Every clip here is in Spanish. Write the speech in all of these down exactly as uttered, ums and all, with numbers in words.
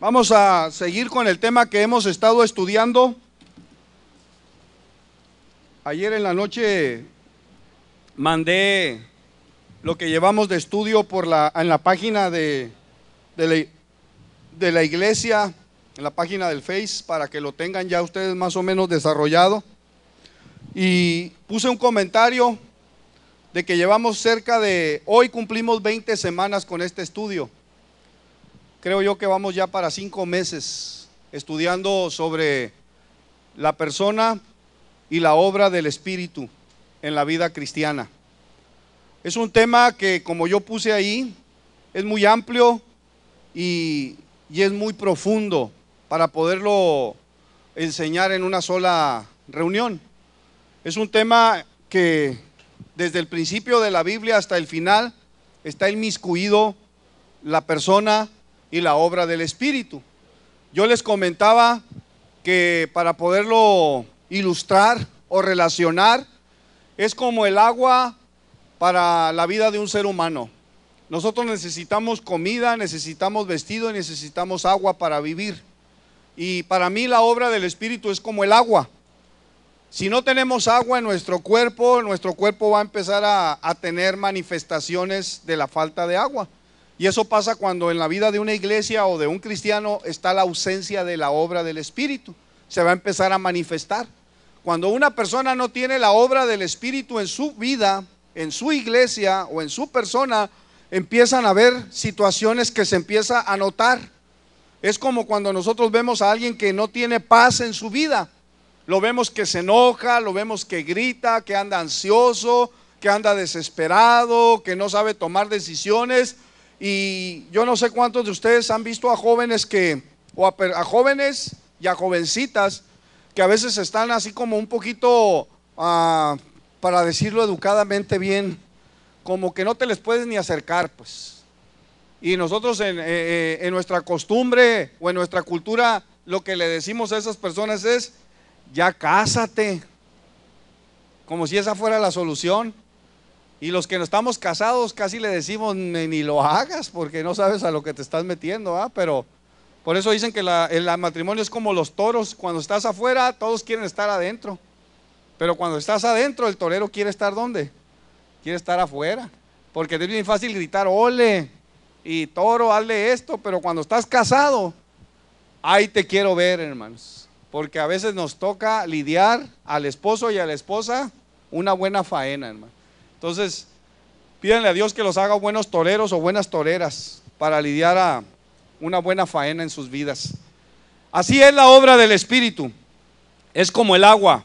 Vamos a seguir con el tema que hemos estado estudiando. Ayer en la noche mandé lo que llevamos de estudio por la, en la página de, de, la, de la iglesia, en la página del Face, para que lo tengan ya ustedes más o menos desarrollado. Y puse un comentario de que llevamos cerca de, hoy cumplimos veinte semanas con este estudio. Creo yo que vamos ya para cinco meses estudiando sobre la persona y la obra del Espíritu en la vida cristiana. Es un tema que, como yo puse ahí, es muy amplio y, y es muy profundo para poderlo enseñar en una sola reunión. Es un tema que desde el principio de la Biblia hasta el final está inmiscuido la persona y la obra del Espíritu. Yo les comentaba que para poderlo ilustrar o relacionar, es como el agua para la vida de un ser humano. Nosotros necesitamos comida, necesitamos vestido y necesitamos agua para vivir. Y para mí la obra del Espíritu es como el agua. Si no tenemos agua en nuestro cuerpo, nuestro cuerpo va a empezar a, a tener manifestaciones de la falta de agua. Y eso pasa cuando en la vida de una iglesia o de un cristiano está la ausencia de la obra del Espíritu. Se va a empezar a manifestar. Cuando una persona no tiene la obra del Espíritu en su vida, en su iglesia o en su persona, empiezan a haber situaciones que se empieza a notar. Es como cuando nosotros vemos a alguien que no tiene paz en su vida. Lo vemos que se enoja, lo vemos que grita, que anda ansioso, que anda desesperado, que no sabe tomar decisiones. Y yo no sé cuántos de ustedes han visto a jóvenes que, o a, a jóvenes y a jovencitas que a veces están así como un poquito, uh, para decirlo educadamente bien, como que no te les puedes ni acercar, pues. Y nosotros en, eh, en nuestra costumbre o en nuestra cultura, lo que le decimos a esas personas es: ya cásate, como si esa fuera la solución. Y los que no estamos casados casi le decimos: ni, ni lo hagas, porque no sabes a lo que te estás metiendo, ¿ah? Pero por eso dicen que la, el matrimonio es como los toros. Cuando estás afuera, todos quieren estar adentro, pero cuando estás adentro, el torero quiere estar ¿dónde? Quiere estar afuera, porque es bien fácil gritar: ole, y toro, hazle esto. Pero cuando estás casado, ahí te quiero ver, hermanos, porque a veces nos toca lidiar al esposo y a la esposa una buena faena, hermano. Entonces, pídanle a Dios que los haga buenos toreros o buenas toreras para lidiar a una buena faena en sus vidas. Así es la obra del Espíritu. Es como el agua,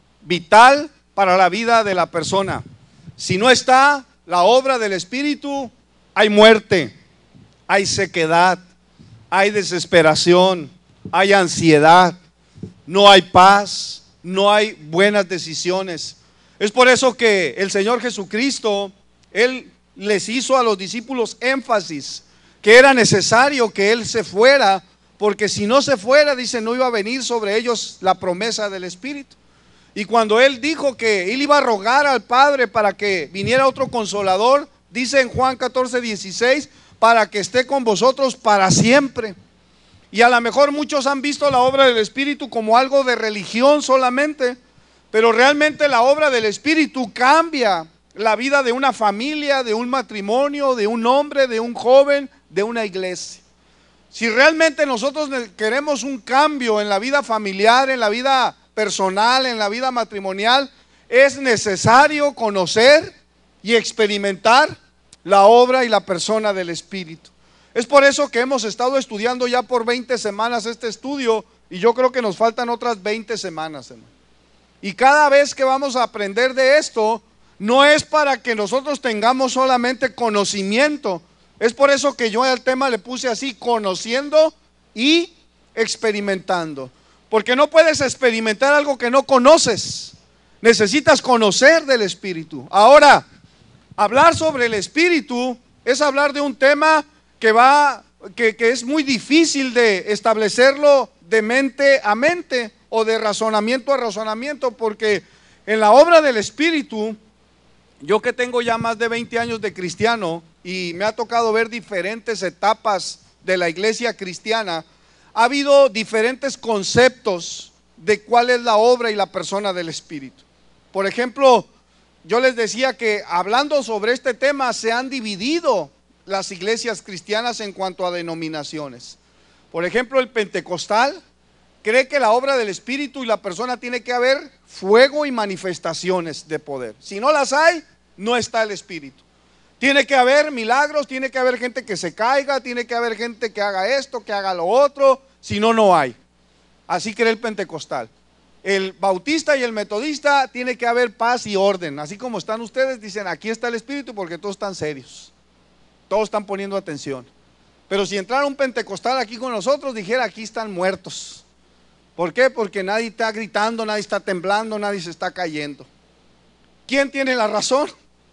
vital para la vida de la persona. Si no está la obra del Espíritu, hay muerte, hay sequedad, hay desesperación, hay ansiedad, no hay paz, no hay buenas decisiones. Es por eso que el Señor Jesucristo, Él les hizo a los discípulos énfasis que era necesario que Él se fuera, porque si no se fuera, dice, no iba a venir sobre ellos la promesa del Espíritu. Y cuando Él dijo que Él iba a rogar al Padre para que viniera otro consolador, dice en Juan catorce, dieciséis, para que esté con vosotros para siempre. Y a lo mejor muchos han visto la obra del Espíritu como algo de religión solamente, pero realmente la obra del Espíritu cambia la vida de una familia, de un matrimonio, de un hombre, de un joven, de una iglesia. Si realmente nosotros queremos un cambio en la vida familiar, en la vida personal, en la vida matrimonial, es necesario conocer y experimentar la obra y la persona del Espíritu. Es por eso que hemos estado estudiando ya por veinte semanas este estudio, y yo creo que nos faltan otras veinte semanas, hermano. Y cada vez que vamos a aprender de esto, no es para que nosotros tengamos solamente conocimiento. Es por eso que yo al tema le puse así: conociendo y experimentando. Porque no puedes experimentar algo que no conoces. Necesitas conocer del Espíritu. Ahora, hablar sobre el Espíritu es hablar de un tema que va, que, que es muy difícil de establecerlo de mente a mente o de razonamiento a razonamiento, porque en la obra del Espíritu, yo que tengo ya más de veinte años de cristiano y me ha tocado ver diferentes etapas de la iglesia cristiana, ha habido diferentes conceptos de cuál es la obra y la persona del Espíritu. Por ejemplo, yo les decía que hablando sobre este tema se han dividido las iglesias cristianas en cuanto a denominaciones. Por ejemplo, el pentecostal cree que la obra del Espíritu y la persona tiene que haber fuego y manifestaciones de poder. Si no las hay, no está el Espíritu. Tiene que haber milagros, tiene que haber gente que se caiga, tiene que haber gente que haga esto, que haga lo otro, si no, no hay. Así cree el pentecostal. El bautista y el metodista tiene que haber paz y orden. Así como están ustedes, dicen aquí está el Espíritu porque todos están serios. Todos están poniendo atención. Pero si entrara un pentecostal aquí con nosotros, dijera aquí están muertos. ¿Por qué? Porque nadie está gritando, nadie está temblando, nadie se está cayendo. ¿Quién tiene la razón?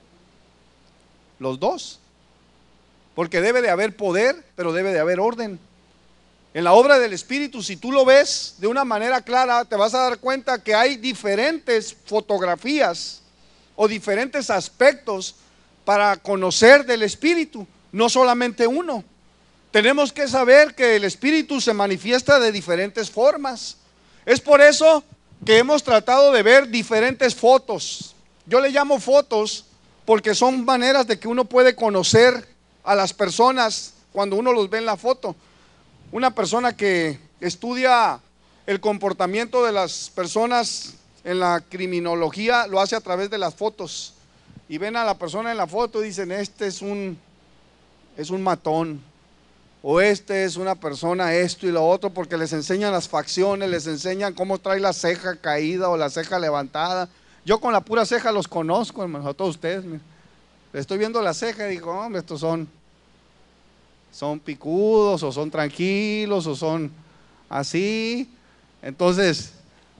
Los dos. Porque debe de haber poder, pero debe de haber orden. En la obra del Espíritu, si tú lo ves de una manera clara, te vas a dar cuenta que hay diferentes fotografías o diferentes aspectos para conocer del Espíritu, no solamente uno. Tenemos que saber que el Espíritu se manifiesta de diferentes formas. Es por eso que hemos tratado de ver diferentes fotos. Yo le llamo fotos porque son maneras de que uno puede conocer a las personas cuando uno los ve en la foto. Una persona que estudia el comportamiento de las personas en la criminología lo hace a través de las fotos. Y ven a la persona en la foto y dicen, este es un, es un matón. O este es una persona esto y lo otro, porque les enseñan las facciones, les enseñan cómo trae la ceja caída o la ceja levantada. Yo con la pura ceja los conozco, hermano, a todos ustedes. Mira. Estoy viendo la ceja y digo, hombre, estos son, son picudos o son tranquilos o son así. Entonces,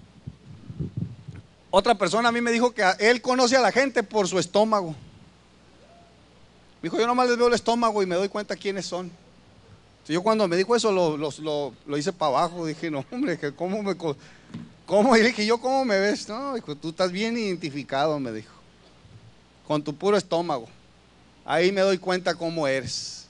otra persona a mí me dijo que él conoce a la gente por su estómago. Me dijo, yo nomás les veo el estómago y me doy cuenta quiénes son. Yo cuando me dijo eso lo, lo, lo, lo hice para abajo, dije, no hombre, que cómo me, cómo, y dije, yo cómo me ves, no, dijo, tú estás bien identificado, me dijo, con tu puro estómago, ahí me doy cuenta cómo eres.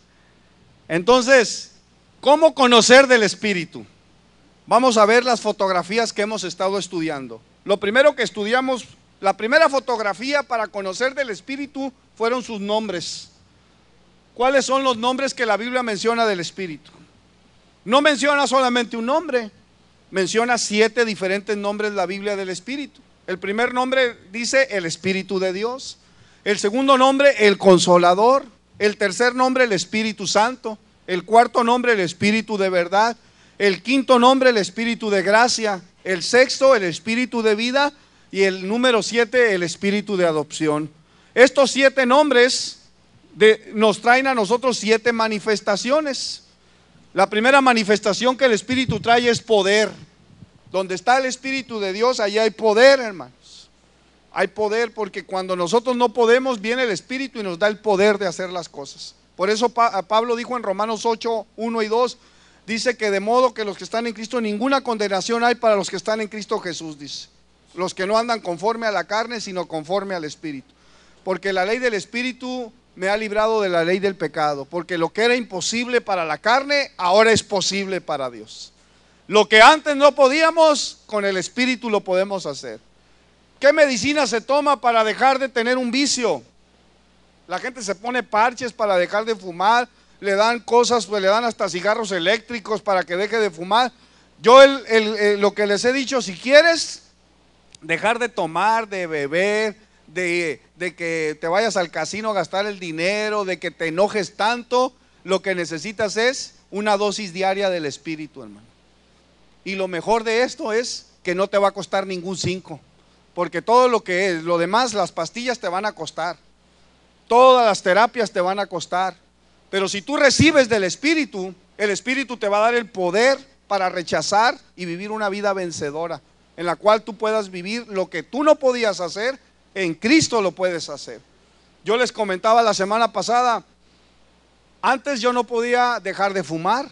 Entonces, ¿cómo conocer del Espíritu? Vamos a ver las fotografías que hemos estado estudiando. Lo primero que estudiamos, la primera fotografía para conocer del Espíritu fueron sus nombres. ¿Cuáles son los nombres que la Biblia menciona del Espíritu? No menciona solamente un nombre, menciona siete diferentes nombres la Biblia del Espíritu. El primer nombre dice el Espíritu de Dios. El segundo nombre, el Consolador. El tercer nombre, el Espíritu Santo. El cuarto nombre, el Espíritu de verdad. El quinto nombre, el Espíritu de gracia. El sexto, el Espíritu de vida. Y el número siete, el Espíritu de adopción. Estos siete nombres De, nos traen a nosotros siete manifestaciones. La primera manifestación que el Espíritu trae es poder. Donde está el Espíritu de Dios, allí hay poder, hermanos. Hay poder porque cuando nosotros no podemos, viene el Espíritu y nos da el poder de hacer las cosas. Por eso pa Pablo dijo en Romanos ocho, uno y dos, dice que de modo que los que están en Cristo, ninguna condenación hay para los que están en Cristo Jesús, dice. Los que no andan conforme a la carne, sino conforme al Espíritu. Porque la ley del Espíritu me ha librado de la ley del pecado, porque lo que era imposible para la carne, ahora es posible para Dios. Lo que antes no podíamos, con el Espíritu lo podemos hacer. ¿Qué medicina se toma para dejar de tener un vicio? La gente se pone parches para dejar de fumar, le dan cosas, pues le dan hasta cigarros eléctricos para que deje de fumar. Yo el, el, el, lo que les he dicho, si quieres dejar de tomar, de beber, De, de que te vayas al casino a gastar el dinero, de que te enojes tanto, lo que necesitas es una dosis diaria del Espíritu, hermano. Y lo mejor de esto es que no te va a costar ningún cinco, porque todo lo que es, lo demás, las pastillas te van a costar, todas las terapias te van a costar, pero si tú recibes del Espíritu, el Espíritu te va a dar el poder para rechazar y vivir una vida vencedora, en la cual tú puedas vivir lo que tú no podías hacer. En Cristo lo puedes hacer. Yo les comentaba la semana pasada, antes yo no podía dejar de fumar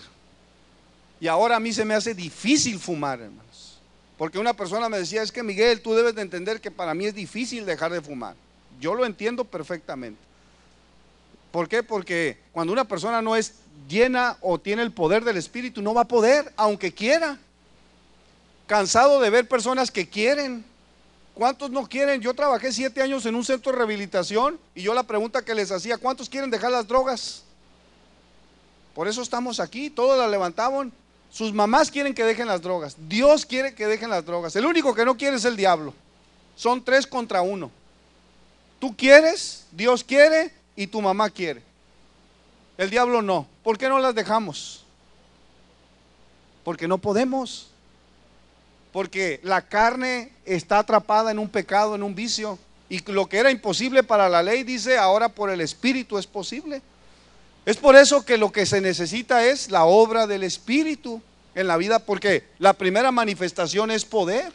y ahora a mí se me hace difícil fumar, hermanos. Porque una persona me decía, es que Miguel, tú debes de entender que para mí es difícil dejar de fumar. Yo lo entiendo perfectamente. ¿Por qué? Porque cuando una persona no es llena o tiene el poder del Espíritu, no va a poder, aunque quiera. Cansado de ver personas que quieren. ¿Cuántos no quieren? Yo trabajé siete años en un centro de rehabilitación y yo la pregunta que les hacía, ¿cuántos quieren dejar las drogas? Por eso estamos aquí, todos la levantaban. Sus mamás quieren que dejen las drogas, Dios quiere que dejen las drogas. El único que no quiere es el diablo. Son tres contra uno. Tú quieres, Dios quiere y tu mamá quiere. El diablo no. ¿Por qué no las dejamos? Porque no podemos. Porque la carne está atrapada en un pecado, en un vicio. Y lo que era imposible para la ley, dice, ahora por el Espíritu es posible. Es por eso que lo que se necesita es la obra del Espíritu en la vida, porque la primera manifestación es poder.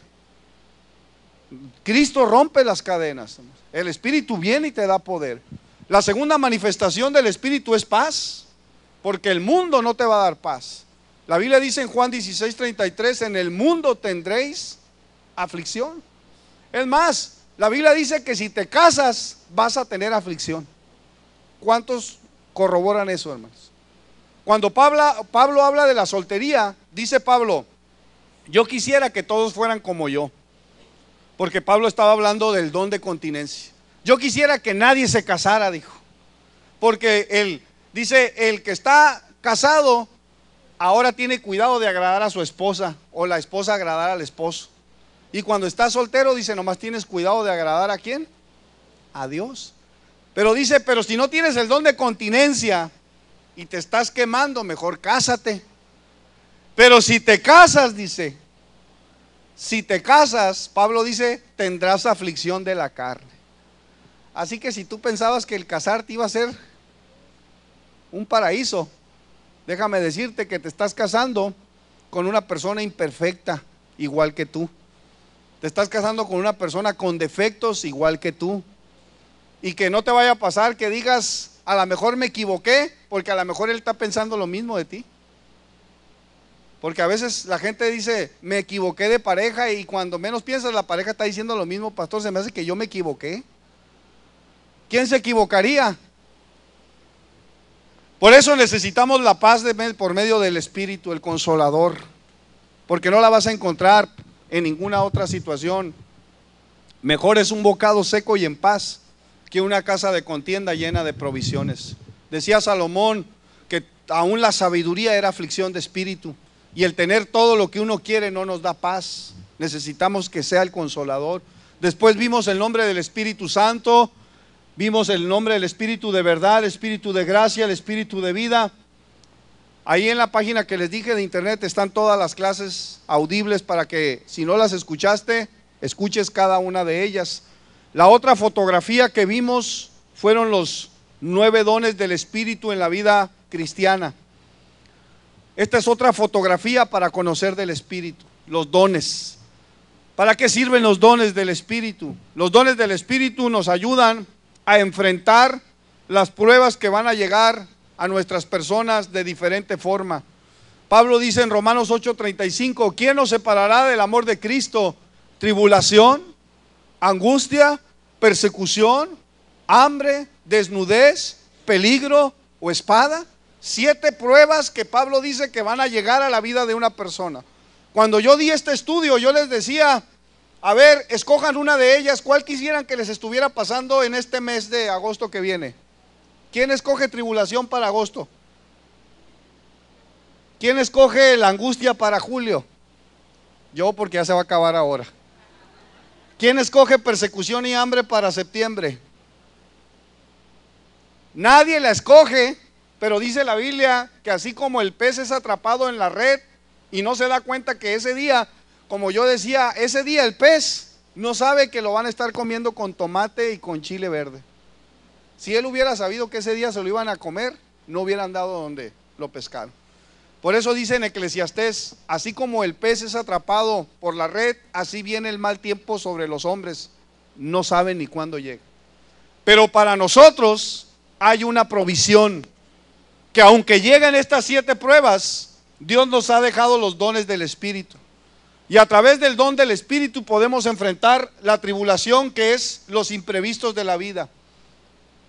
Cristo rompe las cadenas. El Espíritu viene y te da poder. La segunda manifestación del Espíritu es paz, porque el mundo no te va a dar paz. La Biblia dice en Juan dieciséis treinta y tres, en el mundo tendréis aflicción. Es más, la Biblia dice que si te casas vas a tener aflicción. ¿Cuántos corroboran eso, hermanos? Cuando Pablo, Pablo habla de la soltería, dice Pablo, yo quisiera que todos fueran como yo, porque Pablo estaba hablando del don de continencia. Yo quisiera que nadie se casara, dijo, porque él dice, el que está casado ahora tiene cuidado de agradar a su esposa, o la esposa agradar al esposo. Y cuando está soltero, dice, nomás tienes cuidado de agradar ¿a quién? A Dios. Pero dice, pero si no tienes el don de continencia y te estás quemando, mejor cásate. Pero si te casas, dice, si te casas, Pablo dice, tendrás aflicción de la carne. Así que si tú pensabas que el casarte iba a ser un paraíso, déjame decirte que te estás casando con una persona imperfecta, igual que tú. Te estás casando con una persona con defectos, igual que tú. Y que no te vaya a pasar que digas, a lo mejor me equivoqué, porque a lo mejor él está pensando lo mismo de ti. Porque a veces la gente dice, me equivoqué de pareja, y cuando menos piensas la pareja está diciendo lo mismo. Pastor, se me hace que yo me equivoqué. ¿Quién se equivocaría? Por eso necesitamos la paz de, por medio del Espíritu, el Consolador, porque no la vas a encontrar en ninguna otra situación. Mejor es un bocado seco y en paz que una casa de contienda llena de provisiones. Decía Salomón que aún la sabiduría era aflicción de espíritu, y el tener todo lo que uno quiere no nos da paz. Necesitamos que sea el Consolador. Después vimos el nombre del Espíritu Santo, vimos el nombre del Espíritu de verdad, el Espíritu de gracia, el Espíritu de vida. Ahí en la página que les dije de internet están todas las clases audibles para que, si no las escuchaste, escuches cada una de ellas. La otra fotografía que vimos fueron los nueve dones del Espíritu en la vida cristiana. Esta es otra fotografía para conocer del Espíritu, los dones. ¿Para qué sirven los dones del Espíritu? Los dones del Espíritu nos ayudan a enfrentar las pruebas que van a llegar a nuestras personas de diferente forma. Pablo dice en Romanos ocho treinta y cinco, ¿quién nos separará del amor de Cristo? ¿Tribulación, angustia, persecución, hambre, desnudez, peligro o espada? Siete pruebas que Pablo dice que van a llegar a la vida de una persona. Cuando yo di este estudio, yo les decía, a ver, escojan una de ellas, ¿cuál quisieran que les estuviera pasando en este mes de agosto que viene? ¿Quién escoge tribulación para agosto? ¿Quién escoge la angustia para julio? Yo, porque ya se va a acabar ahora. ¿Quién escoge persecución y hambre para septiembre? Nadie la escoge, pero dice la Biblia que así como el pez es atrapado en la red y no se da cuenta que ese día, como yo decía, ese día el pez no sabe que lo van a estar comiendo con tomate y con chile verde. Si él hubiera sabido que ese día se lo iban a comer, no hubieran dado donde lo pescaron. Por eso dice en Eclesiastés, así como el pez es atrapado por la red, así viene el mal tiempo sobre los hombres, no saben ni cuándo llega. Pero para nosotros hay una provisión, que aunque lleguen estas siete pruebas, Dios nos ha dejado los dones del Espíritu. Y a través del don del Espíritu podemos enfrentar la tribulación, que es los imprevistos de la vida.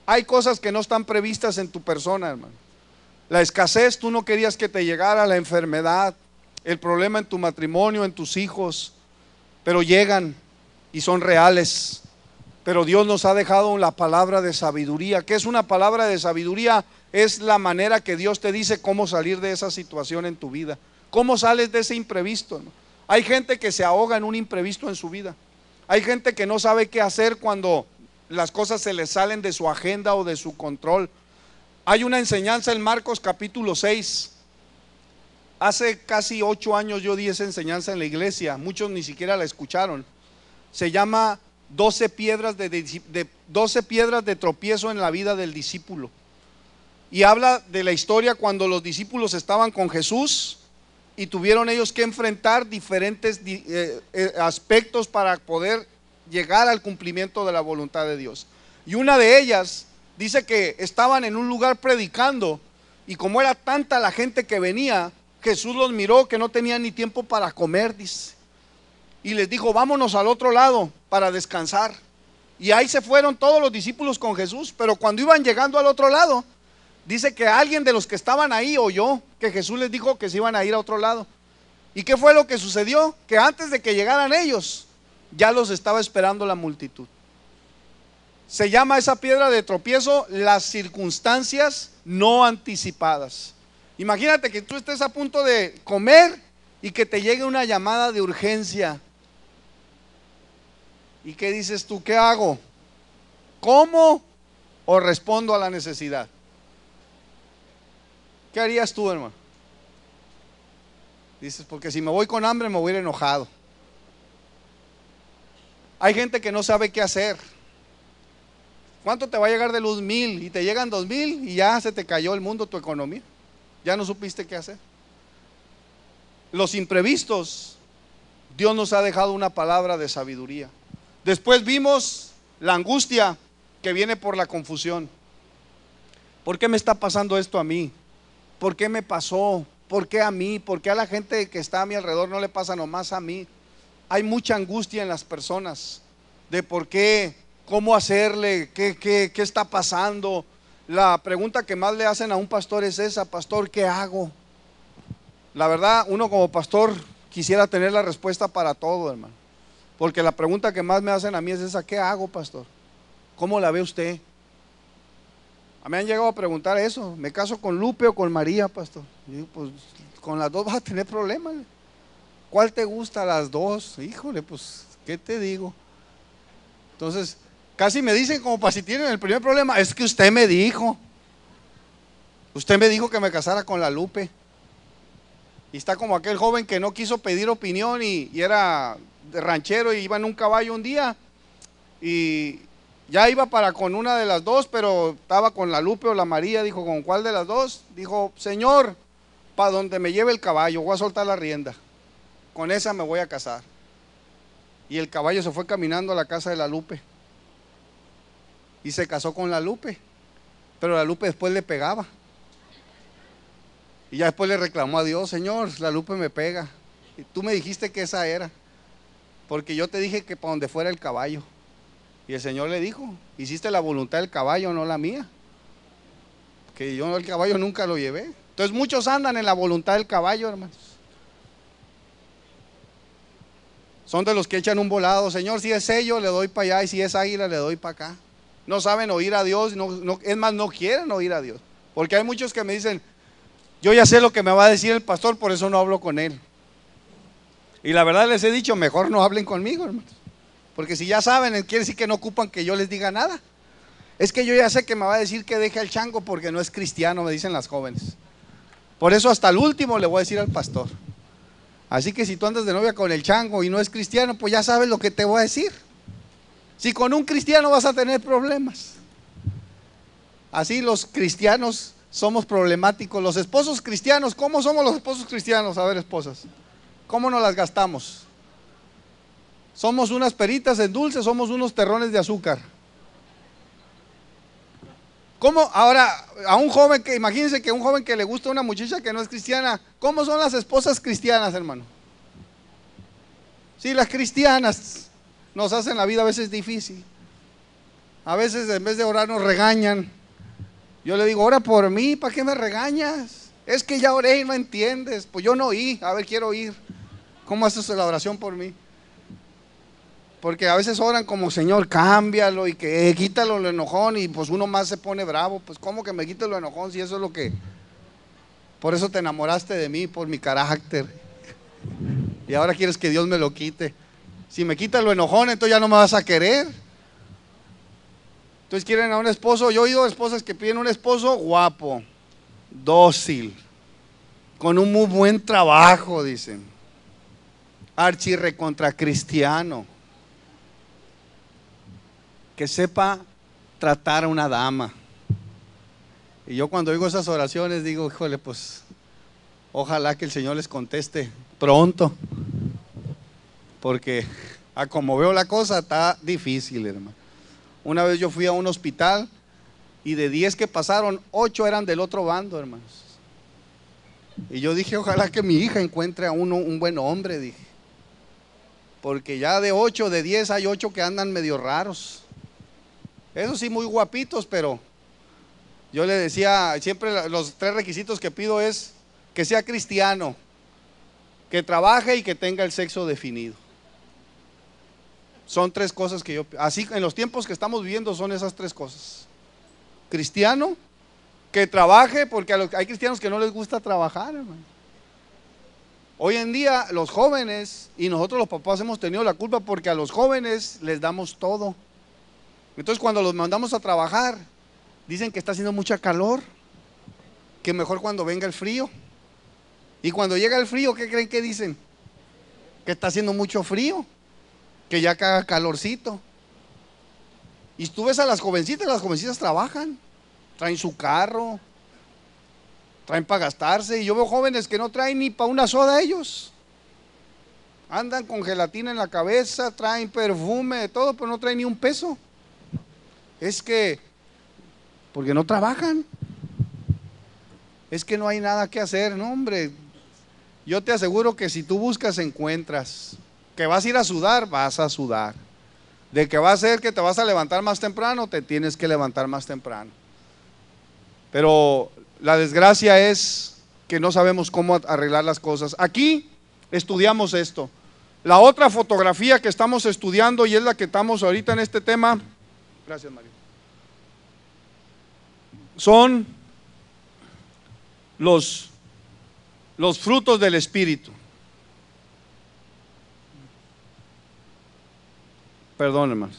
Hay cosas que no están previstas en tu persona, hermano. La escasez, tú no querías que te llegara, la enfermedad, el problema en tu matrimonio, en tus hijos, pero llegan y son reales. Pero Dios nos ha dejado la palabra de sabiduría. ¿Qué es una palabra de sabiduría? Es la manera que Dios te dice cómo salir de esa situación en tu vida. ¿Cómo sales de ese imprevisto? Hay gente que se ahoga en un imprevisto en su vida. Hay gente que no sabe qué hacer cuando las cosas se les salen de su agenda o de su control. Hay una enseñanza en Marcos capítulo seis. Hace casi ocho años yo di esa enseñanza en la iglesia. Muchos ni siquiera la escucharon. Se llama doce piedras de, de, de, doce piedras de tropiezo en la vida del discípulo. Y habla de la historia cuando los discípulos estaban con Jesús y tuvieron ellos que enfrentar diferentes eh, eh, aspectos para poder llegar al cumplimiento de la voluntad de Dios. Y una de ellas dice que estaban en un lugar predicando, y como era tanta la gente que venía, Jesús los miró que no tenían ni tiempo para comer, dice, y les dijo: vámonos al otro lado para descansar. Y ahí se fueron todos los discípulos con Jesús. Pero cuando iban llegando al otro lado, dice que alguien de los que estaban ahí oyó que Jesús les dijo que se iban a ir a otro lado. ¿Y qué fue lo que sucedió? Que antes de que llegaran ellos, ya los estaba esperando la multitud. Se llama esa piedra de tropiezo las circunstancias no anticipadas. Imagínate que tú estés a punto de comer y que te llegue una llamada de urgencia. ¿Y qué dices tú? ¿Qué hago? ¿Cómo o respondo a la necesidad? ¿Qué harías tú, hermano? Dices, porque si me voy con hambre me voy a ir enojado. Hay gente que no sabe qué hacer. ¿Cuánto te va a llegar de luz? Mil. Y te llegan dos mil y ya se te cayó el mundo, tu economía. Ya no supiste qué hacer. Los imprevistos, Dios nos ha dejado una palabra de sabiduría. Después vimos la angustia que viene por la confusión. ¿Por qué me está pasando esto a mí? ¿Por qué me pasó? ¿Por qué a mí? ¿Por qué a la gente que está a mi alrededor no le pasa nomás a mí? Hay mucha angustia en las personas de por qué, cómo hacerle, qué, qué, qué está pasando. La pregunta que más le hacen a un pastor es esa: pastor, ¿qué hago? La verdad, uno como pastor quisiera tener la respuesta para todo, hermano. Porque la pregunta que más me hacen a mí es esa: ¿qué hago, pastor? ¿Cómo la ve usted? A mí me han llegado a preguntar eso: ¿me caso con Lupe o con María, pastor? Y digo, pues con las dos vas a tener problemas. ¿Cuál te gusta? Las dos. Híjole, pues, ¿qué te digo? Entonces, casi me dicen como para si tienen el primer problema: es que usted me dijo. Usted me dijo que me casara con la Lupe. Y está como aquel joven que no quiso pedir opinión y, y era de ranchero y iba en un caballo un día y ya iba para con una de las dos, pero estaba con la Lupe o la María. Dijo: ¿con cuál de las dos? Dijo: señor, para donde me lleve el caballo, voy a soltar la rienda, con esa me voy a casar. Y el caballo se fue caminando a la casa de la Lupe y se casó con la Lupe, pero la Lupe después le pegaba. Y ya después le reclamó a Dios: Señor, la Lupe me pega. Y tú me dijiste que esa era, porque yo te dije que para donde fuera el caballo. Y el Señor le dijo: hiciste la voluntad del caballo, no la mía. Que yo el caballo nunca lo llevé. Entonces muchos andan en la voluntad del caballo, hermanos. Son de los que echan un volado: Señor, si es sello le doy para allá, y si es águila le doy para acá. No saben oír a Dios, no, no, es más, no quieren oír a Dios. Porque hay muchos que me dicen: yo ya sé lo que me va a decir el pastor, por eso no hablo con él. Y la verdad les he dicho: mejor no hablen conmigo, hermanos. Porque si ya saben, quiere decir que no ocupan que yo les diga nada. Es que yo ya sé que me va a decir que deje el chango porque no es cristiano, me dicen las jóvenes. Por eso hasta el último le voy a decir al pastor. Así que si tú andas de novia con el chango y no es cristiano, pues ya sabes lo que te voy a decir. Si con un cristiano vas a tener problemas. Así los cristianos somos problemáticos. Los esposos cristianos, ¿cómo somos los esposos cristianos? A ver, esposas, ¿cómo nos las gastamos? Somos unas peritas en dulce, somos unos terrones de azúcar. ¿Cómo? Ahora, a un joven que, imagínense que un joven que le gusta una muchacha que no es cristiana, ¿cómo son las esposas cristianas, hermano? Sí, las cristianas nos hacen la vida a veces difícil. A veces en vez de orar nos regañan. Yo le digo, ora por mí, ¿para qué me regañas? Es que ya oré y no entiendes. Pues yo no oí, a ver, quiero oír. ¿Cómo haces la oración por mí? Porque a veces oran como, Señor, cámbialo y que eh, quítalo lo enojón, y pues uno más se pone bravo. Pues ¿cómo que me quite lo enojón si eso es lo que... Por eso te enamoraste de mí, por mi carácter. Y ahora quieres que Dios me lo quite. Si me quita lo enojón, entonces ya no me vas a querer. Entonces quieren a un esposo. Yo he oído esposas que piden un esposo guapo, dócil, con un muy buen trabajo, dicen, archirrecontra cristiano, que sepa tratar a una dama. Y yo cuando oigo esas oraciones digo, híjole, pues ojalá que el Señor les conteste pronto, porque a como veo la cosa está difícil, hermano. Una vez yo fui a un hospital y de diez que pasaron, ocho eran del otro bando, hermanos. Y yo dije, ojalá que mi hija encuentre a uno, un buen hombre, dije. Porque ya de ocho, de diez hay ocho que andan medio raros. Eso sí, muy guapitos, pero yo le decía, siempre los tres requisitos que pido es que sea cristiano, que trabaje y que tenga el sexo definido. Son tres cosas que yo, así en los tiempos que estamos viviendo son esas tres cosas. Cristiano, que trabaje, porque a los, hay cristianos que no les gusta trabajar, hermano. Hoy en día los jóvenes, y nosotros los papás hemos tenido la culpa porque a los jóvenes les damos todo. Entonces cuando los mandamos a trabajar, dicen que está haciendo mucha calor, que mejor cuando venga el frío. Y cuando llega el frío, ¿qué creen que dicen? Que está haciendo mucho frío, que ya caga calorcito. Y tú ves a las jovencitas, las jovencitas trabajan, traen su carro, traen para gastarse. Y yo veo jóvenes que no traen ni para una soda ellos. Andan con gelatina en la cabeza, traen perfume, de todo, pero no traen ni un peso. Es que, porque no trabajan. Es que no hay nada que hacer, no, hombre. Yo te aseguro que si tú buscas, encuentras. Que vas a ir a sudar, vas a sudar. De que va a ser que te vas a levantar más temprano, te tienes que levantar más temprano. Pero la desgracia es que no sabemos cómo arreglar las cosas. Aquí estudiamos esto. La otra fotografía que estamos estudiando, y es la que estamos ahorita en este tema, gracias María, son los, los frutos del Espíritu. Perdón, hermanos.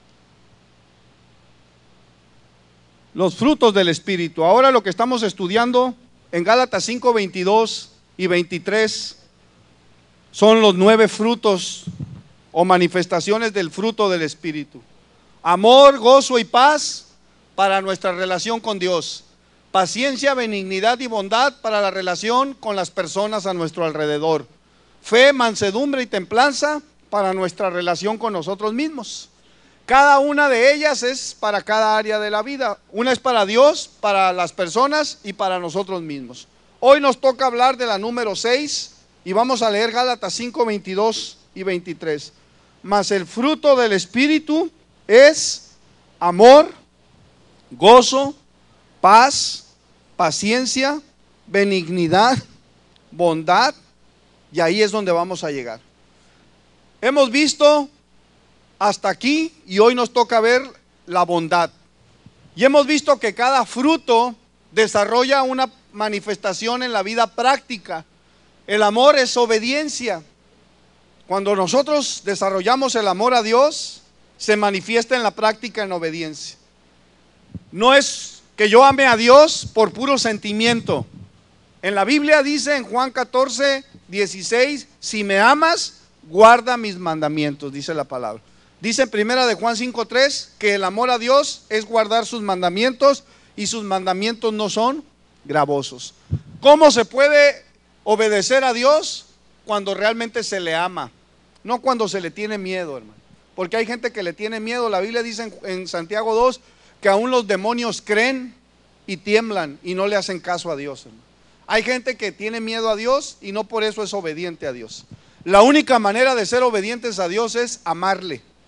Los frutos del Espíritu. Ahora lo que estamos estudiando en Gálatas cinco, veintidós y veintitrés son los nueve frutos o manifestaciones del fruto del Espíritu. Amor, gozo y paz para nuestra relación con Dios. Paciencia, benignidad y bondad para la relación con las personas a nuestro alrededor. Fe, mansedumbre y templanza para nuestra relación con nosotros mismos. Cada una de ellas es para cada área de la vida. Una es para Dios, para las personas y para nosotros mismos. Hoy nos toca hablar de la número seis y vamos a leer Gálatas cinco, veintidós y veintitrés. Mas el fruto del Espíritu es amor, gozo, paz, paciencia, benignidad, bondad, y ahí es donde vamos a llegar. Hemos visto hasta aquí y hoy nos toca ver la bondad. Y hemos visto que cada fruto desarrolla una manifestación en la vida práctica. El amor es obediencia. Cuando nosotros desarrollamos el amor a Dios, se manifiesta en la práctica en obediencia. No es que yo ame a Dios por puro sentimiento. En la Biblia dice en Juan catorce, dieciséis, si me amas, guarda mis mandamientos, dice la palabra. Dice en primera de Juan cinco, tres que el amor a Dios es guardar sus mandamientos y sus mandamientos no son gravosos. ¿Cómo se puede obedecer a Dios? Cuando realmente se le ama, no cuando se le tiene miedo, hermano. Porque hay gente que le tiene miedo. La Biblia dice en, en Santiago dos que aún los demonios creen y tiemblan y no le hacen caso a Dios, hermano. Hay gente que tiene miedo a Dios y no por eso es obediente a Dios. La única manera de ser obedientes a Dios es amarle.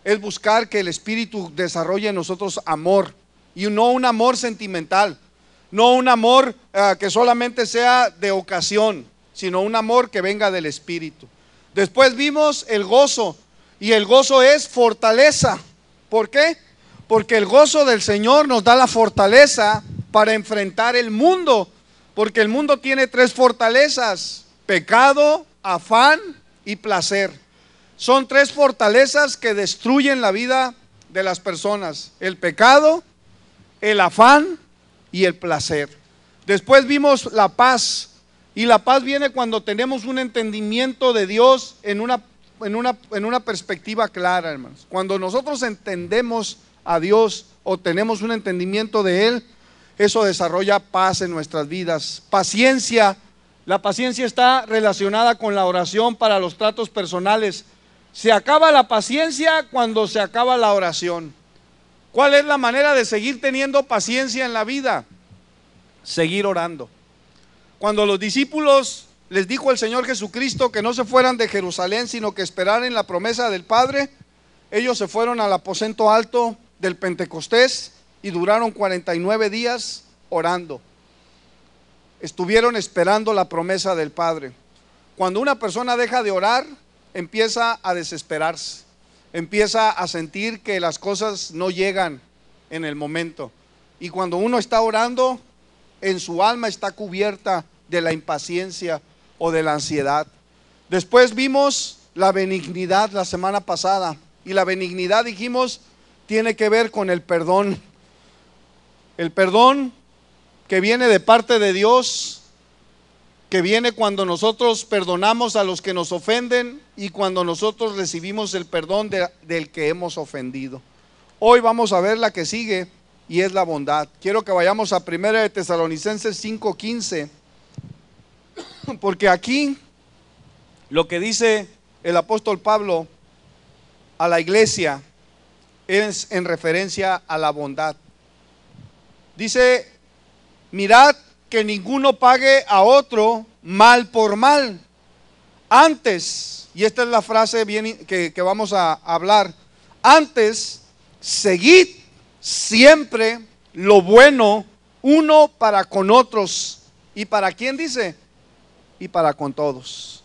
es buscar que el Espíritu desarrolle en nosotros amor, y no un amor sentimental, no un amor uh, que solamente sea de ocasión, sino un amor que venga del Espíritu. Después vimos el gozo, y el gozo es fortaleza. ¿Por qué? Porque el gozo del Señor nos da la fortaleza para enfrentar el mundo, porque el mundo tiene tres fortalezas: pecado, afán y placer. Son tres fortalezas que destruyen la vida de las personas: el pecado, el afán y el placer. Después vimos la paz, y la paz viene cuando tenemos un entendimiento de Dios en una, en una, en una perspectiva clara, hermanos. Cuando nosotros entendemos a Dios o tenemos un entendimiento de Él, eso desarrolla paz en nuestras vidas. Paciencia. La paciencia está relacionada con la oración para los tratos personales. Se acaba la paciencia cuando se acaba la oración. ¿Cuál es la manera de seguir teniendo paciencia en la vida? Seguir orando. Cuando los discípulos les dijo el Señor Jesucristo que no se fueran de Jerusalén, sino que esperaran la promesa del Padre, ellos se fueron al aposento alto del Pentecostés y duraron cuarenta y nueve días orando. Estuvieron esperando la promesa del Padre. Cuando una persona deja de orar, empieza a desesperarse, empieza a sentir que las cosas no llegan en el momento. Y cuando uno está orando, en su alma está cubierta de la impaciencia o de la ansiedad. Después vimos la benignidad la semana pasada, y la benignidad, dijimos, tiene que ver con el perdón. El perdón que viene de parte de Dios, que viene cuando nosotros perdonamos a los que nos ofenden y cuando nosotros recibimos el perdón de, del que hemos ofendido. Hoy vamos a ver la que sigue, y es la bondad. Quiero que vayamos a primera de Tesalonicenses cinco quince, porque aquí lo que dice el apóstol Pablo a la iglesia es en referencia a la bondad. Dice: mirad que ninguno pague a otro mal por mal. Antes, y esta es la frase bien que, que vamos a hablar, antes seguid siempre lo bueno uno para con otros. ¿Y para quién dice? Y para con todos.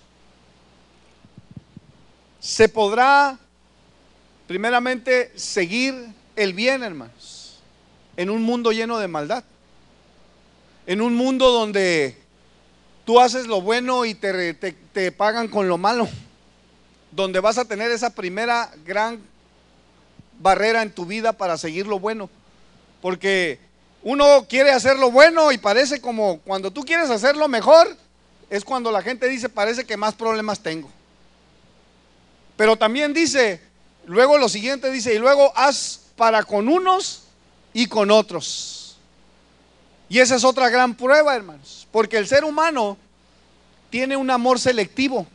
Se podrá primeramente seguir el bien, hermanos, en un mundo lleno de maldad, en un mundo donde tú haces lo bueno y te, te, te pagan con lo malo, donde vas a tener esa primera gran barrera en tu vida para seguir lo bueno, porque uno quiere hacer lo bueno y parece como cuando tú quieres hacerlo mejor, es cuando la gente dice: parece que más problemas tengo. Pero también dice, luego lo siguiente dice: y luego haz para con unos y con otros. Y esa es otra gran prueba, hermanos, porque el ser humano tiene un amor selectivo.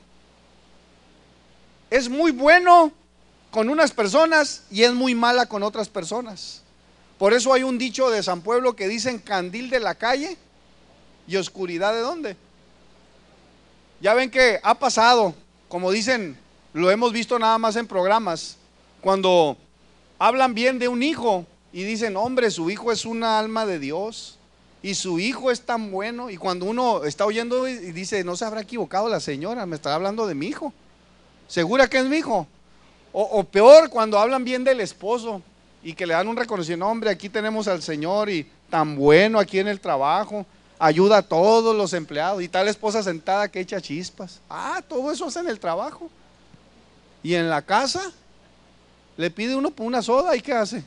Es muy bueno con unas personas y es muy mala con otras personas. Por eso hay un dicho de San Pueblo que dicen: candil de la calle y oscuridad de ¿dónde? Ya ven que ha pasado, como dicen, lo hemos visto nada más en programas, cuando hablan bien de un hijo y dicen: hombre, su hijo es una alma de Dios y su hijo es tan bueno. Y cuando uno está oyendo y dice: no se habrá equivocado la señora, me estará hablando de mi hijo, ¿segura que es mi hijo? O, o peor, cuando hablan bien del esposo y que le dan un reconocimiento: hombre, aquí tenemos al Señor y tan bueno aquí en el trabajo, ayuda a todos los empleados, y tal esposa sentada que echa chispas. Ah, todo eso hace en el trabajo. Y en la casa le pide uno por una soda, ¿y qué hace?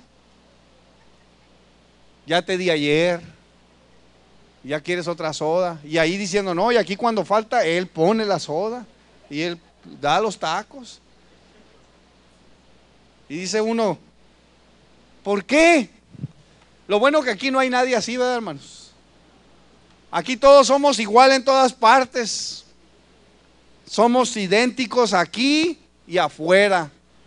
Ya te di ayer, ya quieres otra soda. Y ahí diciendo: no, y aquí cuando falta él pone la soda y él da los tacos. Y dice uno: ¿por qué? Lo bueno que aquí no hay nadie así, ¿verdad, hermanos? Aquí todos somos igual en todas partes. Somos idénticos aquí y afuera.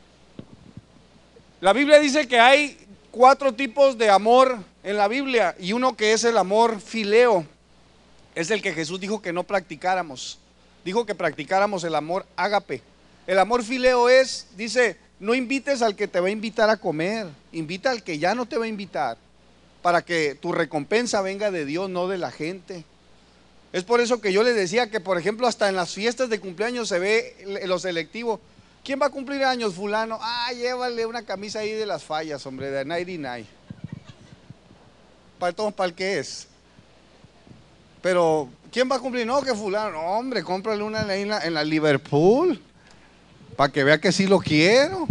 La Biblia dice que hay cuatro tipos de amor en la Biblia, y uno que es el amor fileo, es el que Jesús dijo que no practicáramos. Dijo que practicáramos el amor ágape. El amor fileo es, dice, no invites al que te va a invitar a comer, invita al que ya no te va a invitar, para que tu recompensa venga de Dios, no de la gente. Es por eso que yo le decía que, por ejemplo, hasta en las fiestas de cumpleaños se ve lo selectivo. ¿Quién va a cumplir años? Fulano. Ah, llévale una camisa ahí de las fallas, hombre, de noventa y nueve. Para todos, ¿para el qué es? Pero, ¿quién va a cumplir? No, que fulano. No, hombre, cómprale una en la, en la Liverpool, para que vea que sí lo quiero.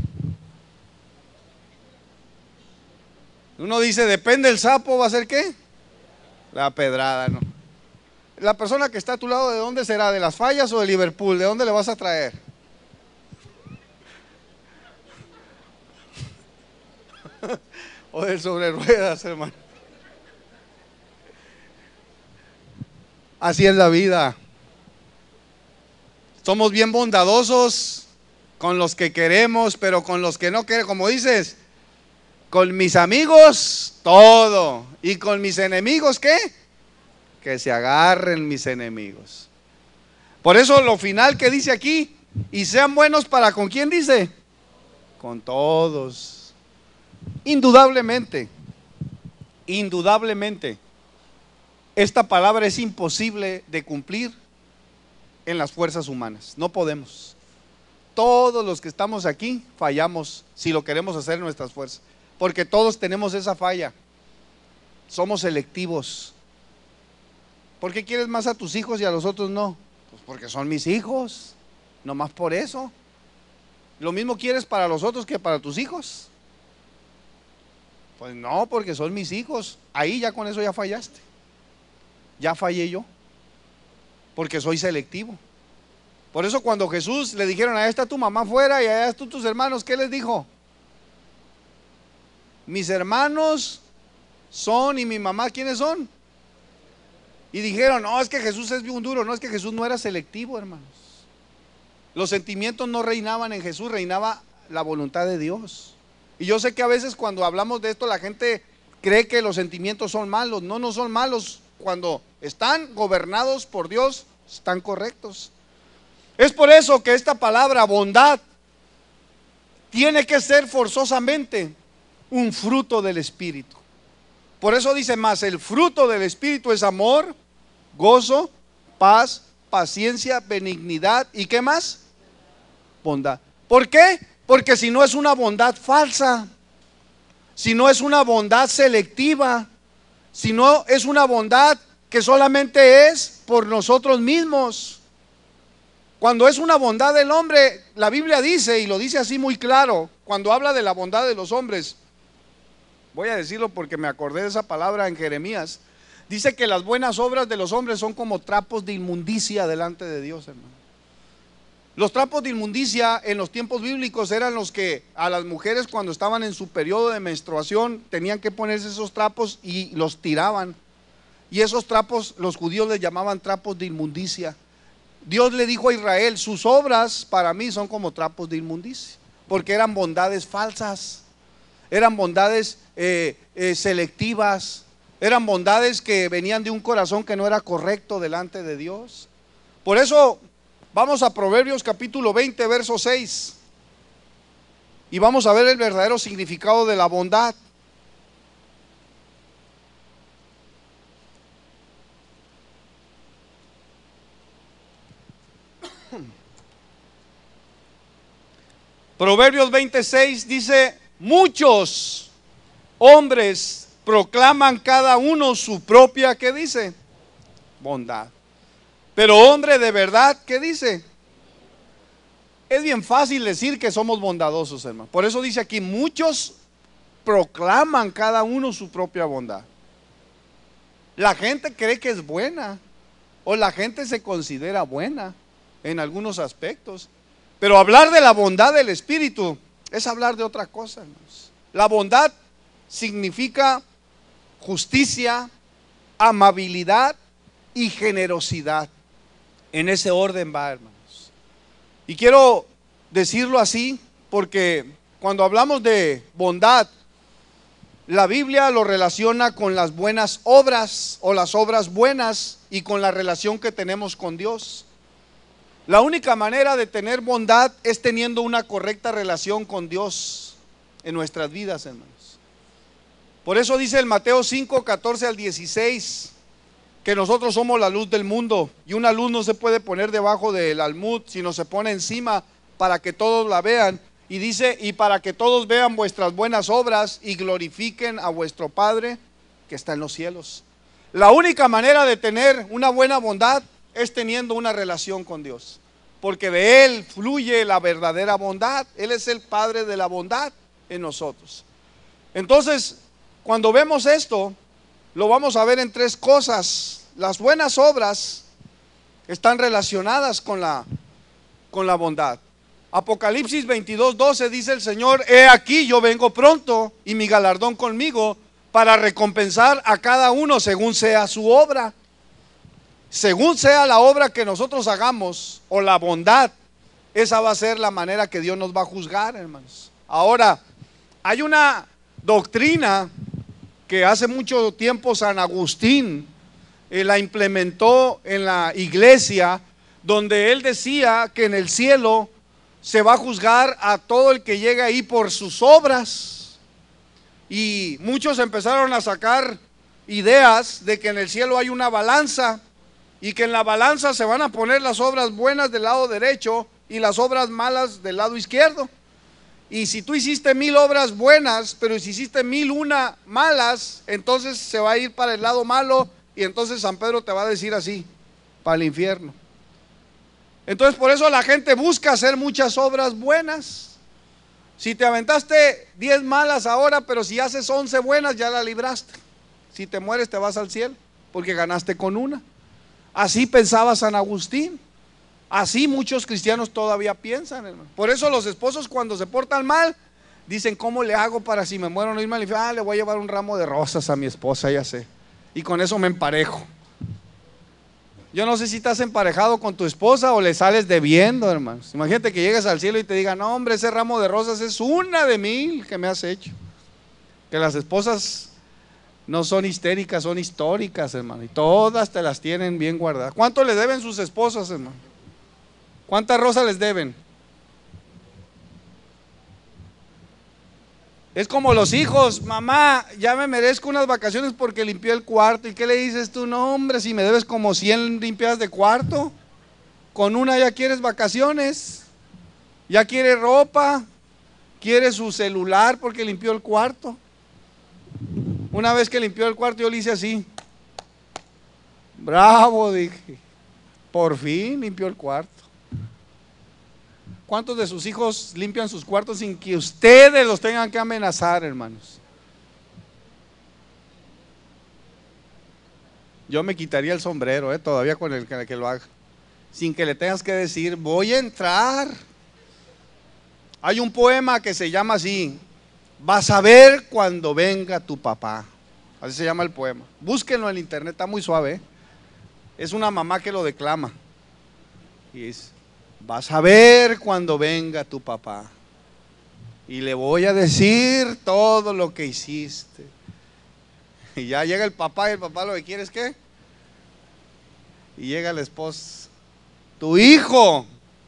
Uno dice, depende el sapo, ¿va a ser qué? La pedrada, ¿no? La persona que está a tu lado, ¿de dónde será? ¿De las fallas o de Liverpool? ¿De dónde le vas a traer? O del sobre ruedas, hermano. Así es la vida. Somos bien bondadosos con los que queremos, pero con los que no queremos, como dices, con mis amigos, todo. Y con mis enemigos, ¿qué? Que se agarren mis enemigos. Por eso lo final que dice aquí, y sean buenos para, ¿con quién dice? Con todos. Indudablemente, indudablemente, esta palabra es imposible de cumplir en las fuerzas humanas. No podemos. Todos los que estamos aquí fallamos si lo queremos hacer en nuestras fuerzas, porque todos tenemos esa falla. Somos selectivos. ¿Por qué quieres más a tus hijos y a los otros no? Pues porque son mis hijos, nomás por eso. ¿Lo mismo quieres para los otros que para tus hijos? Pues no, porque son mis hijos. Ahí ya con eso ya fallaste. Ya fallé yo, porque soy selectivo. Por eso cuando Jesús le dijeron, allá está tu mamá afuera y allá están tus hermanos, ¿qué les dijo? Mis hermanos son y mi mamá, ¿quiénes son? Y dijeron, no, es que Jesús es bien duro. No, es que Jesús no era selectivo, hermanos. Los sentimientos no reinaban en Jesús, reinaba la voluntad de Dios. Y yo sé que a veces cuando hablamos de esto la gente cree que los sentimientos son malos. No, no son malos. Cuando están gobernados por Dios, están correctos. Es por eso que esta palabra bondad tiene que ser forzosamente un fruto del Espíritu. Por eso dice más, el fruto del Espíritu es amor, gozo, paz, paciencia, benignidad y ¿qué más? Bondad. ¿Por qué? Porque si no es una bondad falsa, si no es una bondad selectiva, si no es una bondad que solamente es por nosotros mismos. Cuando es una bondad del hombre, la Biblia dice, y lo dice así muy claro, cuando habla de la bondad de los hombres, voy a decirlo porque me acordé de esa palabra en Jeremías, dice que las buenas obras de los hombres son como trapos de inmundicia delante de Dios, hermano. Los trapos de inmundicia en los tiempos bíblicos eran los que a las mujeres cuando estaban en su periodo de menstruación tenían que ponerse esos trapos y los tiraban. Y esos trapos los judíos les llamaban trapos de inmundicia. Dios le dijo a Israel, sus obras para mí son como trapos de inmundicia, porque eran bondades falsas, eran bondades eh, eh, selectivas, eran bondades que venían de un corazón que no era correcto delante de Dios. Por eso vamos a Proverbios capítulo veinte, verso seis, y vamos a ver el verdadero significado de la bondad. Proverbios veintiséis dice, muchos hombres proclaman cada uno su propia, ¿qué dice? Bondad. Pero hombre de verdad, ¿qué dice? Es bien fácil decir que somos bondadosos, hermano. Por eso dice aquí, muchos proclaman cada uno su propia bondad. La gente cree que es buena, o la gente se considera buena en algunos aspectos. Pero hablar de la bondad del Espíritu es hablar de otra cosa, hermanos. La bondad significa justicia, amabilidad y generosidad. En ese orden va, hermanos. Y quiero decirlo así porque cuando hablamos de bondad, la Biblia lo relaciona con las buenas obras o las obras buenas y con la relación que tenemos con Dios. La única manera de tener bondad es teniendo una correcta relación con Dios en nuestras vidas, hermanos. Por eso dice el Mateo cinco, catorce al dieciséis, que nosotros somos la luz del mundo, y una luz no se puede poner debajo del almud, sino se pone encima para que todos la vean. Y dice, y para que todos vean vuestras buenas obras y glorifiquen a vuestro Padre que está en los cielos. La única manera de tener una buena bondad es teniendo una relación con Dios, porque de Él fluye la verdadera bondad. Él es el Padre de la bondad en nosotros. Entonces, cuando vemos esto, lo vamos a ver en tres cosas. Las buenas obras están relacionadas con la, con la bondad. Apocalipsis veintidós, doce dice el Señor: he aquí yo vengo pronto, y mi galardón conmigo, para recompensar a cada uno según sea su obra. Según sea la obra que nosotros hagamos, o la bondad, esa va a ser la manera que Dios nos va a juzgar, hermanos. Ahora, hay una doctrina que hace mucho tiempo San Agustín eh, la implementó en la iglesia, donde él decía que en el cielo se va a juzgar a todo el que llega ahí por sus obras. Y muchos empezaron a sacar ideas de que en el cielo hay una balanza, y que en la balanza se van a poner las obras buenas del lado derecho y las obras malas del lado izquierdo. Y si tú hiciste mil obras buenas, pero si hiciste mil una malas, entonces se va a ir para el lado malo, y entonces San Pedro te va a decir así: para el infierno. Entonces por eso la gente busca hacer muchas obras buenas. Si te aventaste diez malas ahora, pero si haces once buenas, ya la libraste. Si te mueres te vas al cielo, porque ganaste con una. Así pensaba San Agustín. Así muchos cristianos todavía piensan, hermano. Por eso los esposos, cuando se portan mal, dicen: ¿cómo le hago para si me muero no irme al infierno? Ah, le voy a llevar un ramo de rosas a mi esposa, ya sé, y con eso me emparejo. Yo no sé si estás emparejado con tu esposa o le sales debiendo, hermanos. Imagínate que llegues al cielo y te digan: no, hombre, ese ramo de rosas es una de mil que me has hecho. Que las esposas no son histéricas, son históricas, hermano, y todas te las tienen bien guardadas. ¿Cuánto le deben sus esposas, hermano? ¿Cuántas rosas les deben? Es como los hijos: mamá, ya me merezco unas vacaciones porque limpié el cuarto. ¿Y qué le dices tú? No, hombre, si me debes como cien limpiadas de cuarto, con una ya quieres vacaciones, ya quiere ropa, quiere su celular porque limpió el cuarto. Una vez que limpió el cuarto, yo le hice así: bravo, dije, por fin limpió el cuarto. ¿Cuántos de sus hijos limpian sus cuartos sin que ustedes los tengan que amenazar, hermanos? Yo me quitaría el sombrero, eh, todavía con el que, que lo haga, sin que le tengas que decir: voy a entrar. Hay un poema que se llama así: vas a ver cuando venga tu papá. Así se llama el poema. Búsquenlo en internet, está muy suave, ¿eh? Es una mamá que lo declama y dice: vas a ver cuando venga tu papá, y le voy a decir todo lo que hiciste. Y ya llega el papá, y el papá lo que quiere es ¿qué? Y llega la esposa: tu hijo,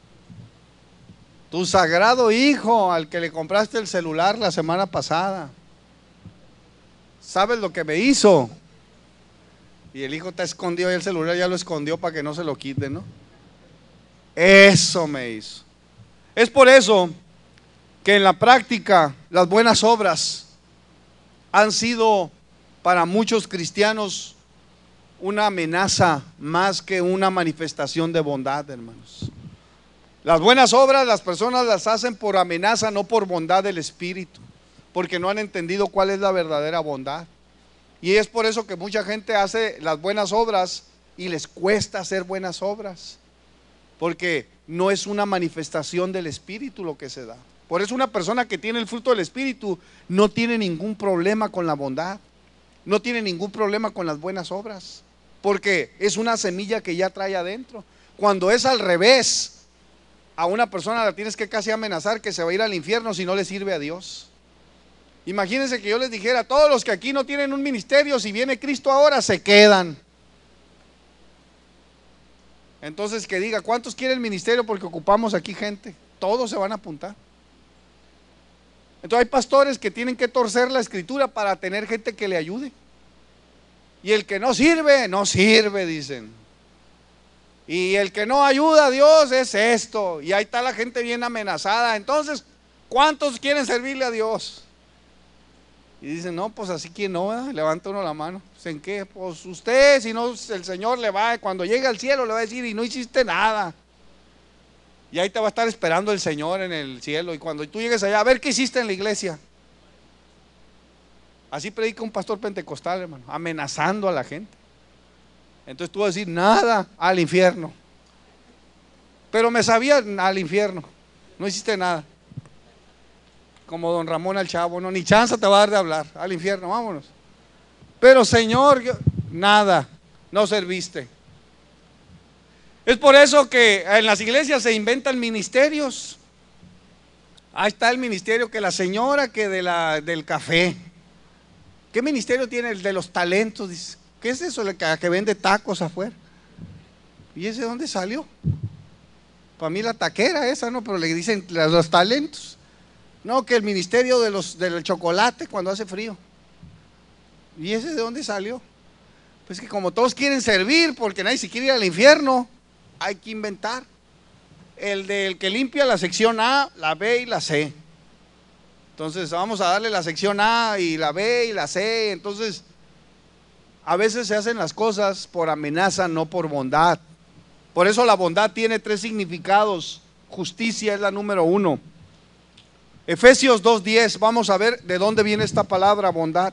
tu sagrado hijo, al que le compraste el celular la semana pasada, ¿sabes lo que me hizo? Y el hijo está escondido, y el celular ya lo escondió para que no se lo quite, ¿no? Eso me hizo. Es por eso que en la práctica las buenas obras han sido para muchos cristianos una amenaza más que una manifestación de bondad, hermanos. Las buenas obras las personas las hacen por amenaza, no por bondad del Espíritu, porque no han entendido cuál es la verdadera bondad. Y es por eso que mucha gente hace las buenas obras y les cuesta hacer buenas obras, porque no es una manifestación del Espíritu lo que se da. Por eso una persona que tiene el fruto del Espíritu no tiene ningún problema con la bondad, no tiene ningún problema con las buenas obras, porque es una semilla que ya trae adentro. Cuando es al revés, a una persona la tienes que casi amenazar que se va a ir al infierno si no le sirve a Dios. Imagínense que yo les dijera: todos los que aquí no tienen un ministerio, si viene Cristo ahora, se quedan. Entonces que diga, ¿cuántos quieren el ministerio? Porque ocupamos aquí gente. Todos se van a apuntar. Entonces hay pastores que tienen que torcer la escritura para tener gente que le ayude. Y el que no sirve, no sirve, dicen. Y el que no ayuda a Dios es esto. Y ahí está la gente bien amenazada. Entonces, ¿cuántos quieren servirle a Dios? Y dicen, no, pues así que no, ¿verdad? Levanta uno la mano. Pues, ¿en qué? Pues usted, si no, el Señor le va, cuando llegue al cielo le va a decir, y no hiciste nada. Y ahí te va a estar esperando el Señor en el cielo. Y cuando tú llegues allá, a ver qué hiciste en la iglesia. Así predica un pastor pentecostal, hermano, amenazando a la gente. Entonces tú vas a decir, nada, al infierno. Pero me sabía al infierno, no hiciste nada. Como don Ramón al Chavo, no, ni chance te va a dar de hablar, al infierno, vámonos. Pero Señor, yo, nada, no serviste. Es por eso que en las iglesias se inventan ministerios. Ahí está el ministerio que la señora que de la, del café. ¿Qué ministerio tiene el de los talentos? Dice, ¿qué es eso? El que, que vende tacos afuera. ¿Y ese dónde salió? Para mí la taquera esa, ¿no? Pero le dicen los talentos. No, que el ministerio de los, del chocolate cuando hace frío. ¿Y ese de dónde salió? Pues que como todos quieren servir porque nadie se quiere ir al infierno, hay que inventar. El del que limpia la sección A, la B y la C. Entonces vamos a darle la sección A y la B y la C. Entonces a veces se hacen las cosas por amenaza, no por bondad. Por eso la bondad tiene tres significados. Justicia es la número uno. Efesios dos diez, vamos a ver de dónde viene esta palabra bondad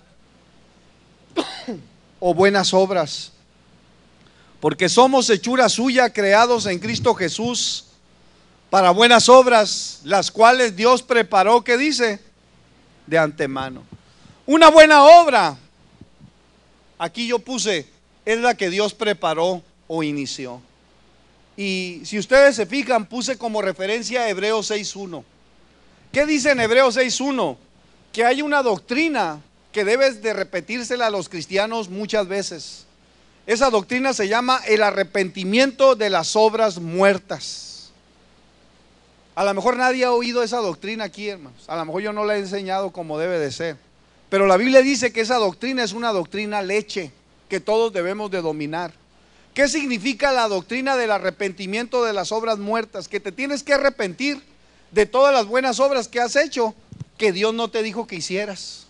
o buenas obras. Porque somos hechura suya, creados en Cristo Jesús para buenas obras, las cuales Dios preparó, ¿qué dice? De antemano. Una buena obra, aquí yo puse, es la que Dios preparó o inició. Y si ustedes se fijan, puse como referencia Hebreos seis uno. ¿Qué dice en Hebreos seis uno? Que hay una doctrina que debes de repetírsela a los cristianos muchas veces. Esa doctrina se llama el arrepentimiento de las obras muertas. A lo mejor nadie ha oído esa doctrina aquí, hermanos. A lo mejor yo no la he enseñado como debe de ser. Pero la Biblia dice que esa doctrina es una doctrina leche que todos debemos de dominar. ¿Qué significa la doctrina del arrepentimiento de las obras muertas? Que te tienes que arrepentir de todas las buenas obras que has hecho que Dios no te dijo que hicieras.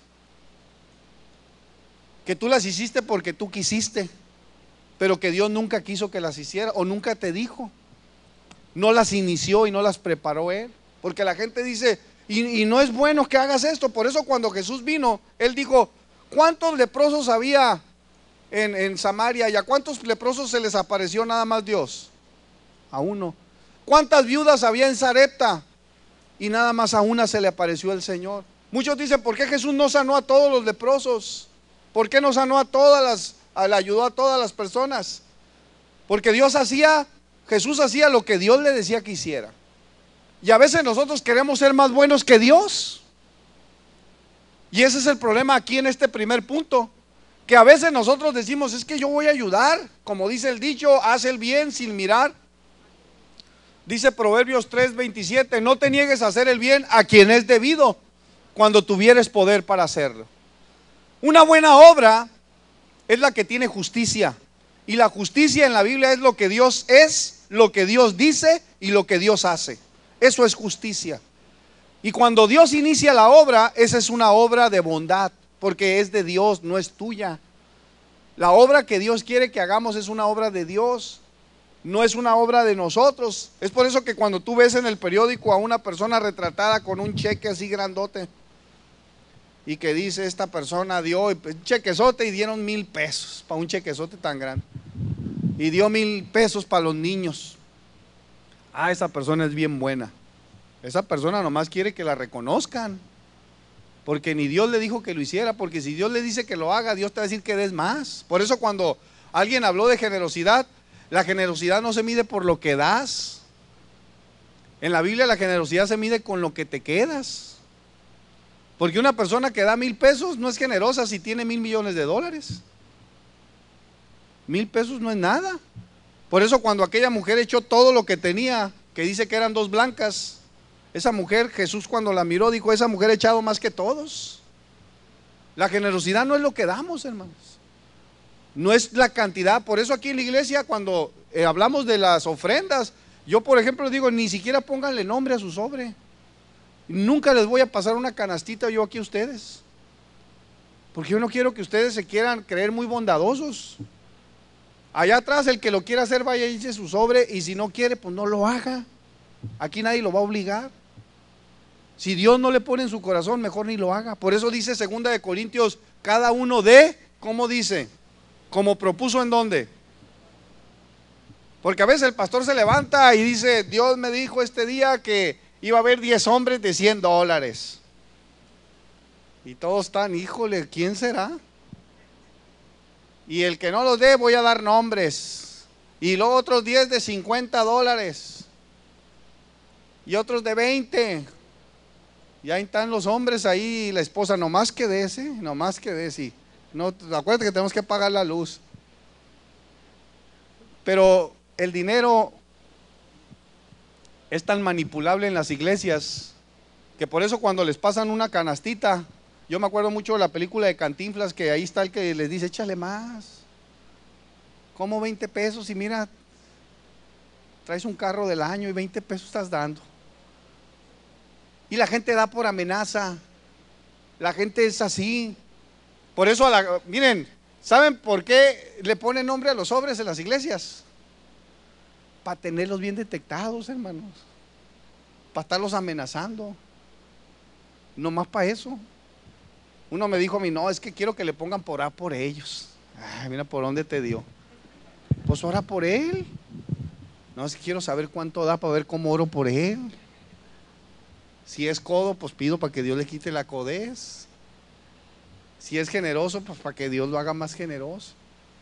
Que tú las hiciste porque tú quisiste, pero que Dios nunca quiso que las hiciera o nunca te dijo. No las inició y no las preparó Él. Porque la gente dice, y, y no es bueno que hagas esto. Por eso cuando Jesús vino, Él dijo, ¿cuántos leprosos había en, en Samaria? ¿Y a cuántos leprosos se les apareció nada más Dios? A uno. ¿Cuántas viudas había en Sarepta? Y nada más a una se le apareció el Señor. Muchos dicen, ¿por qué Jesús no sanó a todos los leprosos? ¿Por qué no sanó a todas las, a, le ayudó a todas las personas? Porque Dios hacía, Jesús hacía lo que Dios le decía que hiciera. Y a veces nosotros queremos ser más buenos que Dios. Y ese es el problema aquí en este primer punto. Que a veces nosotros decimos, es que yo voy a ayudar. Como dice el dicho, haz el bien sin mirar. Dice Proverbios tres veintisiete, no te niegues a hacer el bien a quien es debido, cuando tuvieres poder para hacerlo. Una buena obra es la que tiene justicia. Y la justicia en la Biblia es lo que Dios es, lo que Dios dice y lo que Dios hace. Eso es justicia. Y cuando Dios inicia la obra, esa es una obra de bondad, porque es de Dios, no es tuya. La obra que Dios quiere que hagamos es una obra de Dios, no es una obra de nosotros. Es por eso que cuando tú ves en el periódico a una persona retratada con un cheque así grandote y que dice esta persona dio un chequezote y dieron mil pesos para un chequezote tan grande y dio mil pesos para los niños. Ah, esa persona es bien buena. Esa persona nomás quiere que la reconozcan, porque ni Dios le dijo que lo hiciera. Porque si Dios le dice que lo haga, Dios te va a decir que des más. Por eso cuando alguien habló de generosidad, la generosidad no se mide por lo que das. En la Biblia la generosidad se mide con lo que te quedas. Porque una persona que da mil pesos no es generosa si tiene mil millones de dólares. Mil pesos no es nada. Por eso cuando aquella mujer echó todo lo que tenía, que dice que eran dos blancas, esa mujer, Jesús cuando la miró dijo, esa mujer ha echado más que todos. La generosidad no es lo que damos, hermanos, no es la cantidad. Por eso aquí en la iglesia cuando eh, hablamos de las ofrendas, yo por ejemplo digo, ni siquiera pónganle nombre a su sobre. Nunca les voy a pasar una canastita yo aquí a ustedes, porque yo no quiero que ustedes se quieran creer muy bondadosos. Allá atrás el que lo quiera hacer vaya y eche su sobre, y si no quiere pues no lo haga. Aquí nadie lo va a obligar. Si Dios no le pone en su corazón, mejor ni lo haga. Por eso dice segunda de Corintios, cada uno de, ¿cómo dice? Como propuso en dónde. Porque a veces el pastor se levanta y dice, Dios me dijo este día que iba a haber diez hombres de cien dólares. Y todos están, híjole, ¿quién será? Y el que no los dé voy a dar nombres. Y luego otros diez de cincuenta dólares. Y otros de veinte. Y ahí están los hombres ahí, y la esposa, nomás que de ese, nomás que de ese. No, acuérdate que tenemos que pagar la luz. Pero el dinero es tan manipulable en las iglesias que por eso cuando les pasan una canastita, yo me acuerdo mucho de la película de Cantinflas, que ahí está el que les dice, échale más. ¿Cómo veinte pesos? Y mira, traes un carro del año y veinte pesos estás dando. Y la gente da por amenaza. La gente es así. Por eso, a la, miren, ¿saben por qué le ponen nombre a los sobres en las iglesias? Para tenerlos bien detectados, hermanos. Para estarlos amenazando. No más para eso. Uno me dijo a mí, no, es que quiero que le pongan por orar por ellos. Ay, mira por dónde te dio. Pues ora por él. No, es que quiero saber cuánto da para ver cómo oro por él. Si es codo, pues pido para que Dios le quite la codez. Si es generoso, pues para que Dios lo haga más generoso.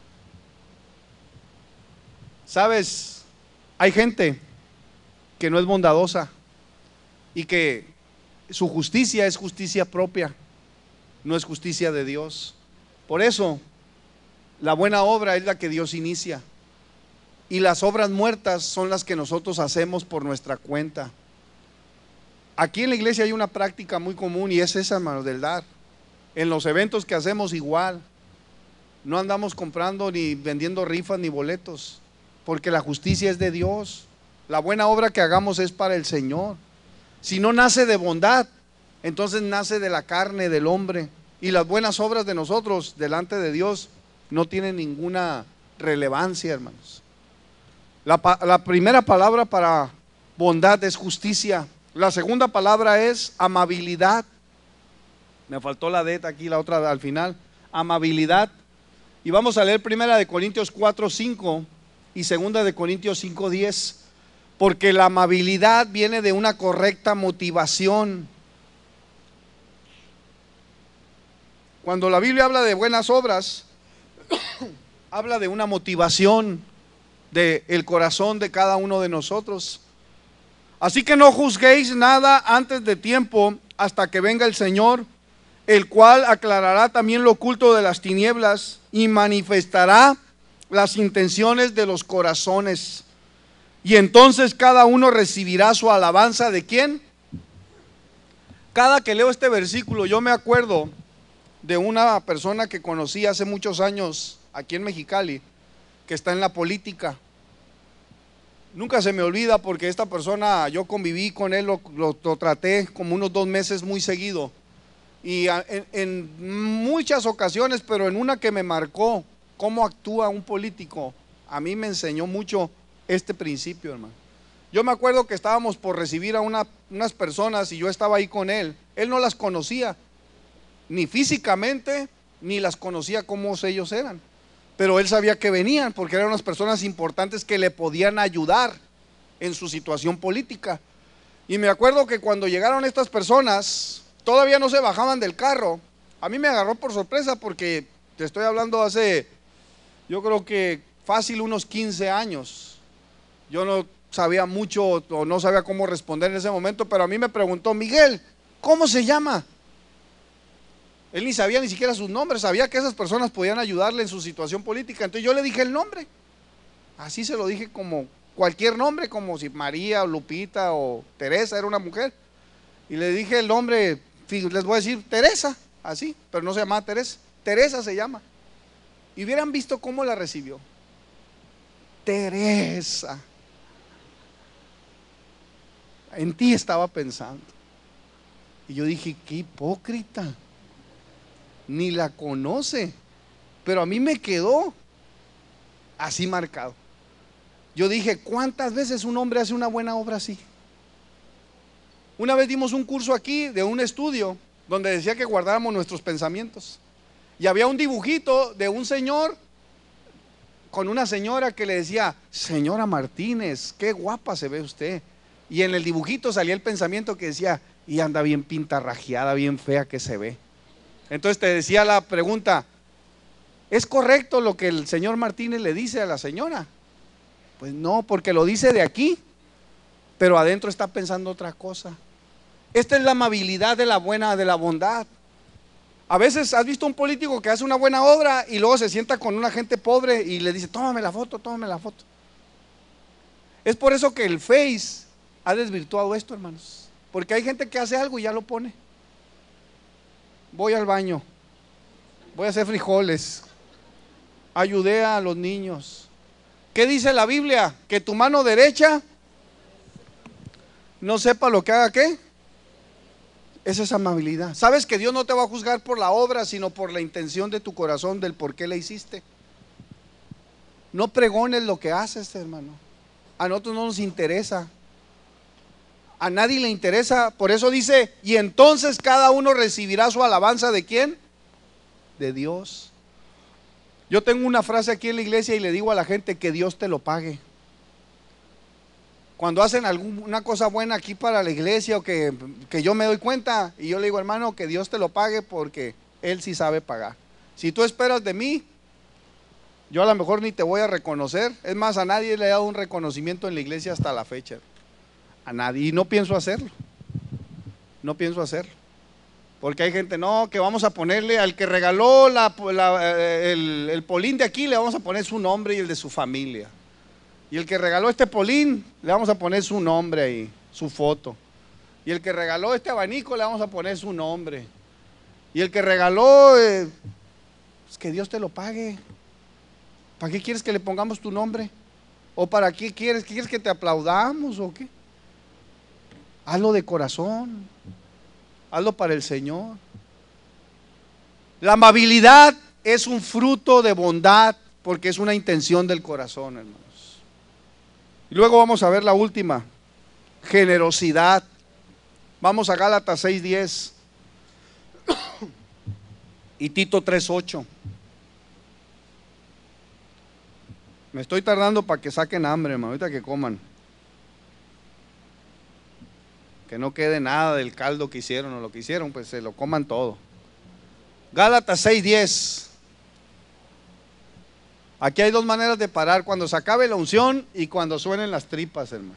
¿Sabes? Hay gente que no es bondadosa y que su justicia es justicia propia, no es justicia de Dios. Por eso, la buena obra es la que Dios inicia y las obras muertas son las que nosotros hacemos por nuestra cuenta. Aquí en la iglesia hay una práctica muy común y es esa, hermanos, del dar. En los eventos que hacemos igual, no andamos comprando ni vendiendo rifas ni boletos, porque la justicia es de Dios. La buena obra que hagamos es para el Señor. Si no nace de bondad, entonces nace de la carne del hombre, y las buenas obras de nosotros delante de Dios no tienen ninguna relevancia, hermanos. La, la primera palabra para bondad es justicia. La segunda palabra es amabilidad. Me faltó la D aquí, la otra al final. Amabilidad. Y vamos a leer primera de Corintios cuatro, cinco y segunda de Corintios cinco, diez. Porque la amabilidad viene de una correcta motivación. Cuando la Biblia habla de buenas obras, habla de una motivación del corazón de cada uno de nosotros. Así que no juzguéis nada antes de tiempo, hasta que venga el Señor, el cual aclarará también lo oculto de las tinieblas y manifestará las intenciones de los corazones. Y entonces cada uno recibirá su alabanza. ¿De quién? Cada que leo este versículo yo me acuerdo de una persona que conocí hace muchos años aquí en Mexicali, que está en la política. Nunca se me olvida porque esta persona, yo conviví con él, lo, lo, lo traté como unos dos meses muy seguido. Y a, en, en muchas ocasiones, pero en una que me marcó cómo actúa un político, a mí me enseñó mucho este principio, hermano. Yo me acuerdo que estábamos por recibir a una, unas personas y yo estaba ahí con él. Él no las conocía, ni físicamente, ni las conocía cómo ellos eran. Pero él sabía que venían porque eran unas personas importantes que le podían ayudar en su situación política. Y me acuerdo que cuando llegaron estas personas, todavía no se bajaban del carro. A mí me agarró por sorpresa porque te estoy hablando hace, yo creo que fácil unos quince años. Yo no sabía mucho o no sabía cómo responder en ese momento, pero a mí me preguntó, Miguel, ¿cómo se llama? Él ni sabía ni siquiera sus nombres, sabía que esas personas podían ayudarle en su situación política. Entonces yo le dije el nombre. Así se lo dije como cualquier nombre, como si María o Lupita o Teresa era una mujer. Y le dije el nombre, les voy a decir Teresa, así, pero no se llama Teresa. Teresa se llama. Y hubieran visto cómo la recibió. Teresa, en ti estaba pensando. Y yo dije, qué hipócrita, ni la conoce, pero a mí me quedó así marcado. Yo dije, ¿cuántas veces un hombre hace una buena obra así? Una vez dimos un curso aquí de un estudio donde decía que guardáramos nuestros pensamientos. Y había un dibujito de un señor con una señora que le decía, señora Martínez, qué guapa se ve usted. Y en el dibujito salía el pensamiento que decía, y anda bien pintarrajeada, bien fea que se ve. Entonces te decía la pregunta, ¿es correcto lo que el señor Martínez le dice a la señora? Pues no, porque lo dice de aquí, pero adentro está pensando otra cosa. Esta es la amabilidad de la buena, de la bondad. A veces has visto un político que hace una buena obra y luego se sienta con una gente pobre y le dice, tómame la foto, tómame la foto. Es por eso que el Face ha desvirtuado esto, hermanos. Porque hay gente que hace algo y ya lo pone. Voy al baño, voy a hacer frijoles, ayudé a los niños. ¿Qué dice la Biblia? Que tu mano derecha no sepa lo que haga, ¿qué? Esa es amabilidad. Sabes que Dios no te va a juzgar por la obra, sino por la intención de tu corazón, del por qué la hiciste. No pregones lo que haces, hermano. A nosotros no nos interesa. A nadie le interesa. Por eso dice, y entonces cada uno recibirá su alabanza. ¿De quién? De Dios. Yo tengo una frase aquí en la iglesia y le digo a la gente que Dios te lo pague. Cuando hacen alguna cosa buena aquí para la iglesia o que, que yo me doy cuenta y yo le digo, hermano, que Dios te lo pague porque Él sí sabe pagar. Si tú esperas de mí, yo a lo mejor ni te voy a reconocer. Es más, a nadie le he dado un reconocimiento en la iglesia hasta la fecha. A nadie. Y no pienso hacerlo. No pienso hacerlo. Porque hay gente, no, que vamos a ponerle al que regaló la, la, el, el polín de aquí, le vamos a poner su nombre y el de su familia. Y el que regaló este polín, le vamos a poner su nombre ahí, su foto. Y el que regaló este abanico, le vamos a poner su nombre. Y el que regaló, eh, pues que Dios te lo pague. ¿Para qué quieres que le pongamos tu nombre? ¿O para qué quieres? ¿Quieres que te aplaudamos o qué? Hazlo de corazón. Hazlo para el Señor. La amabilidad es un fruto de bondad porque es una intención del corazón, hermanos. Y luego vamos a ver la última, generosidad. Vamos a Gálatas seis diez y Tito tres ocho. Me estoy tardando para que saquen hambre, hermano, ahorita que coman. Que no quede nada del caldo que hicieron o lo que hicieron, pues se lo coman todo. Gálatas seis diez. Aquí hay dos maneras de parar, cuando se acabe la unción y cuando suenen las tripas, hermano.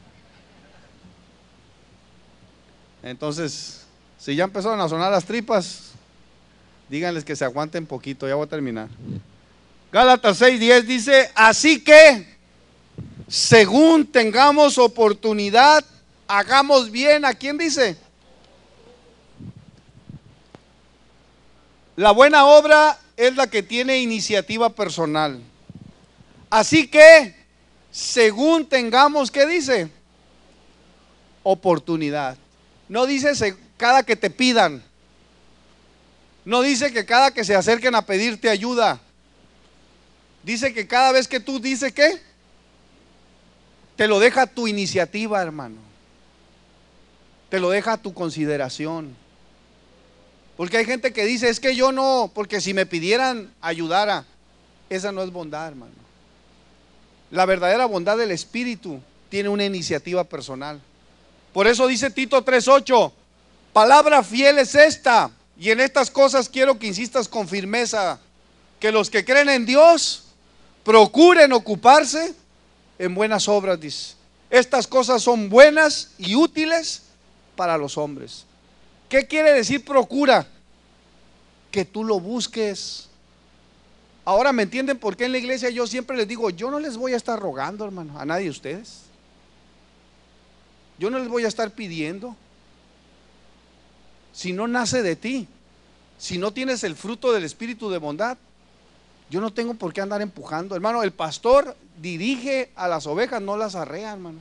Entonces, si ya empezaron a sonar las tripas, díganles que se aguanten poquito, ya voy a terminar. Gálatas seis diez dice, así que, según tengamos oportunidad, hagamos bien. ¿A quién dice? La buena obra es la que tiene iniciativa personal. Así que, según tengamos, ¿qué dice? Oportunidad. No dice cada que te pidan. No dice que cada que se acerquen a pedirte ayuda. Dice que cada vez que tú dices ¿qué? Te lo deja tu iniciativa, hermano. Te lo deja tu consideración. Porque hay gente que dice, es que yo no, porque si me pidieran ayudara. Esa no es bondad, hermano. La verdadera bondad del Espíritu tiene una iniciativa personal. Por eso dice Tito tres ocho, palabra fiel es esta, y en estas cosas quiero que insistas con firmeza, que los que creen en Dios procuren ocuparse en buenas obras, dice. Estas cosas son buenas y útiles para los hombres. ¿Qué quiere decir procura? Que tú lo busques, Ahora me entienden por qué en la iglesia yo siempre les digo, yo no les voy a estar rogando, hermano, a nadie de ustedes. Yo no les voy a estar pidiendo. Si no nace de ti, si no tienes el fruto del espíritu de bondad, yo no tengo por qué andar empujando. Hermano, el pastor dirige a las ovejas, no las arrea, hermanos.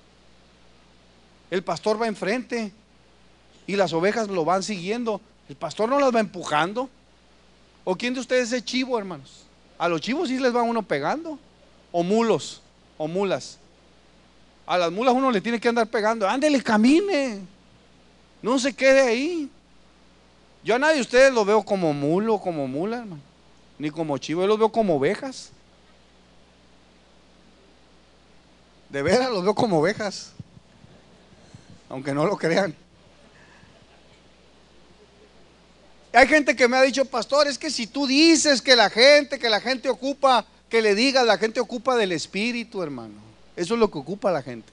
El pastor va enfrente y las ovejas lo van siguiendo. El pastor no las va empujando. ¿O quién de ustedes es chivo, hermanos? A los chivos sí les va uno pegando. O mulos, o mulas. A las mulas uno le tiene que andar pegando. Ándele, camine. No se quede ahí. Yo a nadie de ustedes lo veo como mulo, como mula, hermano. Ni como chivo, yo los veo como ovejas. De veras los veo como ovejas. Aunque no lo crean. Hay gente que me ha dicho, pastor, es que si tú dices que la gente, que la gente ocupa, que le digas, la gente ocupa del espíritu, hermano. Eso es lo que ocupa la gente.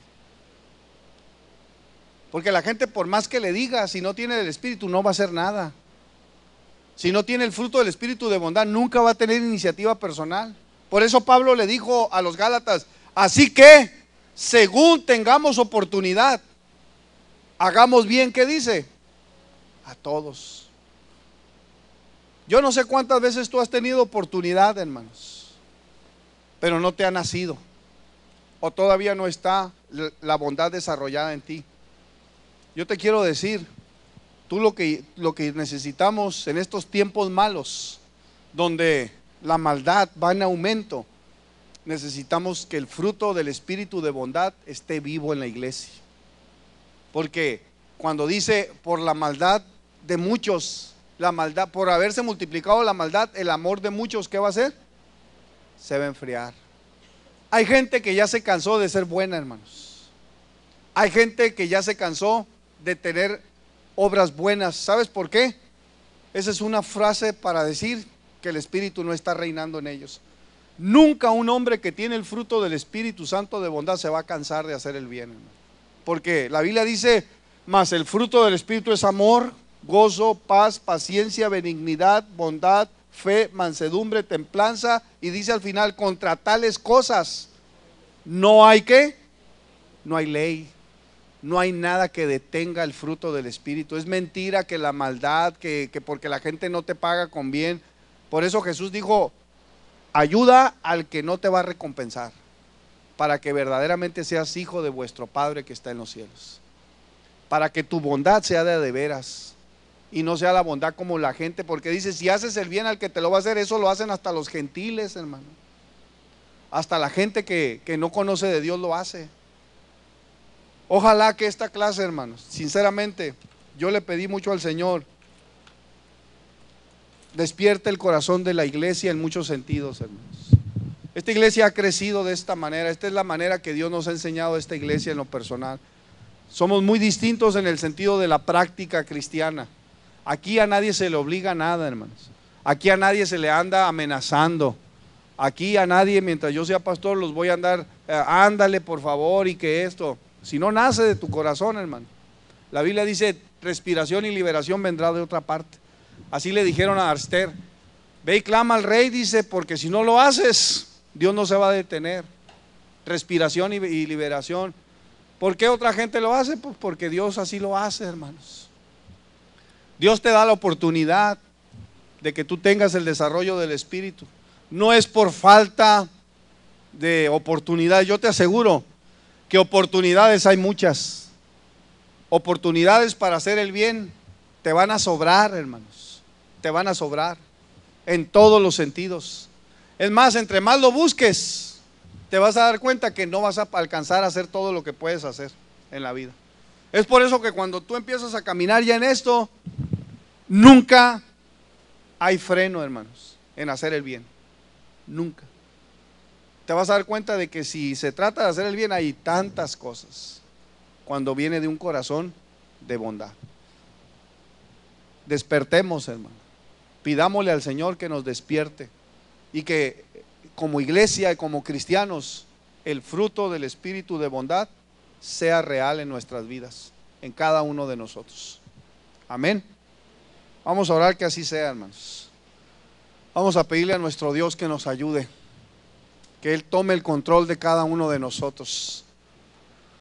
Porque la gente, por más que le diga, si no tiene el espíritu, no va a hacer nada. Si no tiene el fruto del espíritu de bondad, nunca va a tener iniciativa personal. Por eso Pablo le dijo a los Gálatas, así que, según tengamos oportunidad, hagamos bien, ¿qué dice? A todos. Yo no sé cuántas veces tú has tenido oportunidad, hermanos, pero no te ha nacido, o todavía no está la bondad desarrollada en ti. Yo te quiero decir, tú lo que, lo que necesitamos en estos tiempos malos, donde la maldad va en aumento, necesitamos que el fruto del espíritu de bondad esté vivo en la iglesia. Porque cuando dice por la maldad de muchos, la maldad, por haberse multiplicado la maldad, el amor de muchos, ¿qué va a hacer? Se va a enfriar. Hay gente que ya se cansó de ser buena, hermanos. Hay gente que ya se cansó de tener obras buenas. ¿Sabes por qué? Esa es una frase para decir que el Espíritu no está reinando en ellos. Nunca un hombre que tiene el fruto del Espíritu Santo de bondad se va a cansar de hacer el bien, hermano. Porque la Biblia dice, mas el fruto del Espíritu es amor, gozo, paz, paciencia, benignidad, bondad, fe, mansedumbre, templanza, y dice al final, contra tales cosas no hay ¿qué? No hay ley. No hay nada que detenga el fruto del Espíritu. Es mentira que la maldad, que, que porque la gente no te paga con bien. Por eso Jesús dijo, ayuda al que no te va a recompensar, para que verdaderamente seas hijo de vuestro Padre que está en los cielos. Para que tu bondad sea de de veras y no sea la bondad como la gente, porque dice, si haces el bien al que te lo va a hacer, eso lo hacen hasta los gentiles, hermano. Hasta la gente que, que no conoce de Dios lo hace. Ojalá que esta clase, hermanos, sinceramente, yo le pedí mucho al Señor, despierte el corazón de la iglesia en muchos sentidos, hermanos. Esta iglesia ha crecido de esta manera. Esta es la manera que Dios nos ha enseñado a esta iglesia en lo personal. Somos muy distintos en el sentido de la práctica cristiana. Aquí a nadie se le obliga a nada, hermanos. Aquí a nadie se le anda amenazando. Aquí a nadie, mientras yo sea pastor, los voy a andar, eh, ándale por favor y que esto. Si no nace de tu corazón, hermano. La Biblia dice, respiración y liberación vendrá de otra parte. Así le dijeron a Esther, ve y clama al rey, dice, porque si no lo haces, Dios no se va a detener. Respiración y, y liberación. ¿Por qué otra gente lo hace? Pues porque Dios así lo hace, hermanos. Dios te da la oportunidad de que tú tengas el desarrollo del Espíritu. No es por falta de oportunidad. Yo te aseguro que oportunidades hay muchas. Oportunidades para hacer el bien te van a sobrar, hermanos. Te van a sobrar en todos los sentidos. Es más, entre más lo busques, te vas a dar cuenta que no vas a alcanzar a hacer todo lo que puedes hacer en la vida. Es por eso que cuando tú empiezas a caminar ya en esto, nunca hay freno, hermanos, en hacer el bien. Nunca. Te vas a dar cuenta de que si se trata de hacer el bien hay tantas cosas cuando viene de un corazón de bondad. Despertemos, hermano. Pidámosle al Señor que nos despierte y que como iglesia y como cristianos el fruto del Espíritu de bondad sea real en nuestras vidas, en cada uno de nosotros. Amén. Vamos a orar que así sea, hermanos. Vamos a pedirle a nuestro Dios que nos ayude, que Él tome el control de cada uno de nosotros.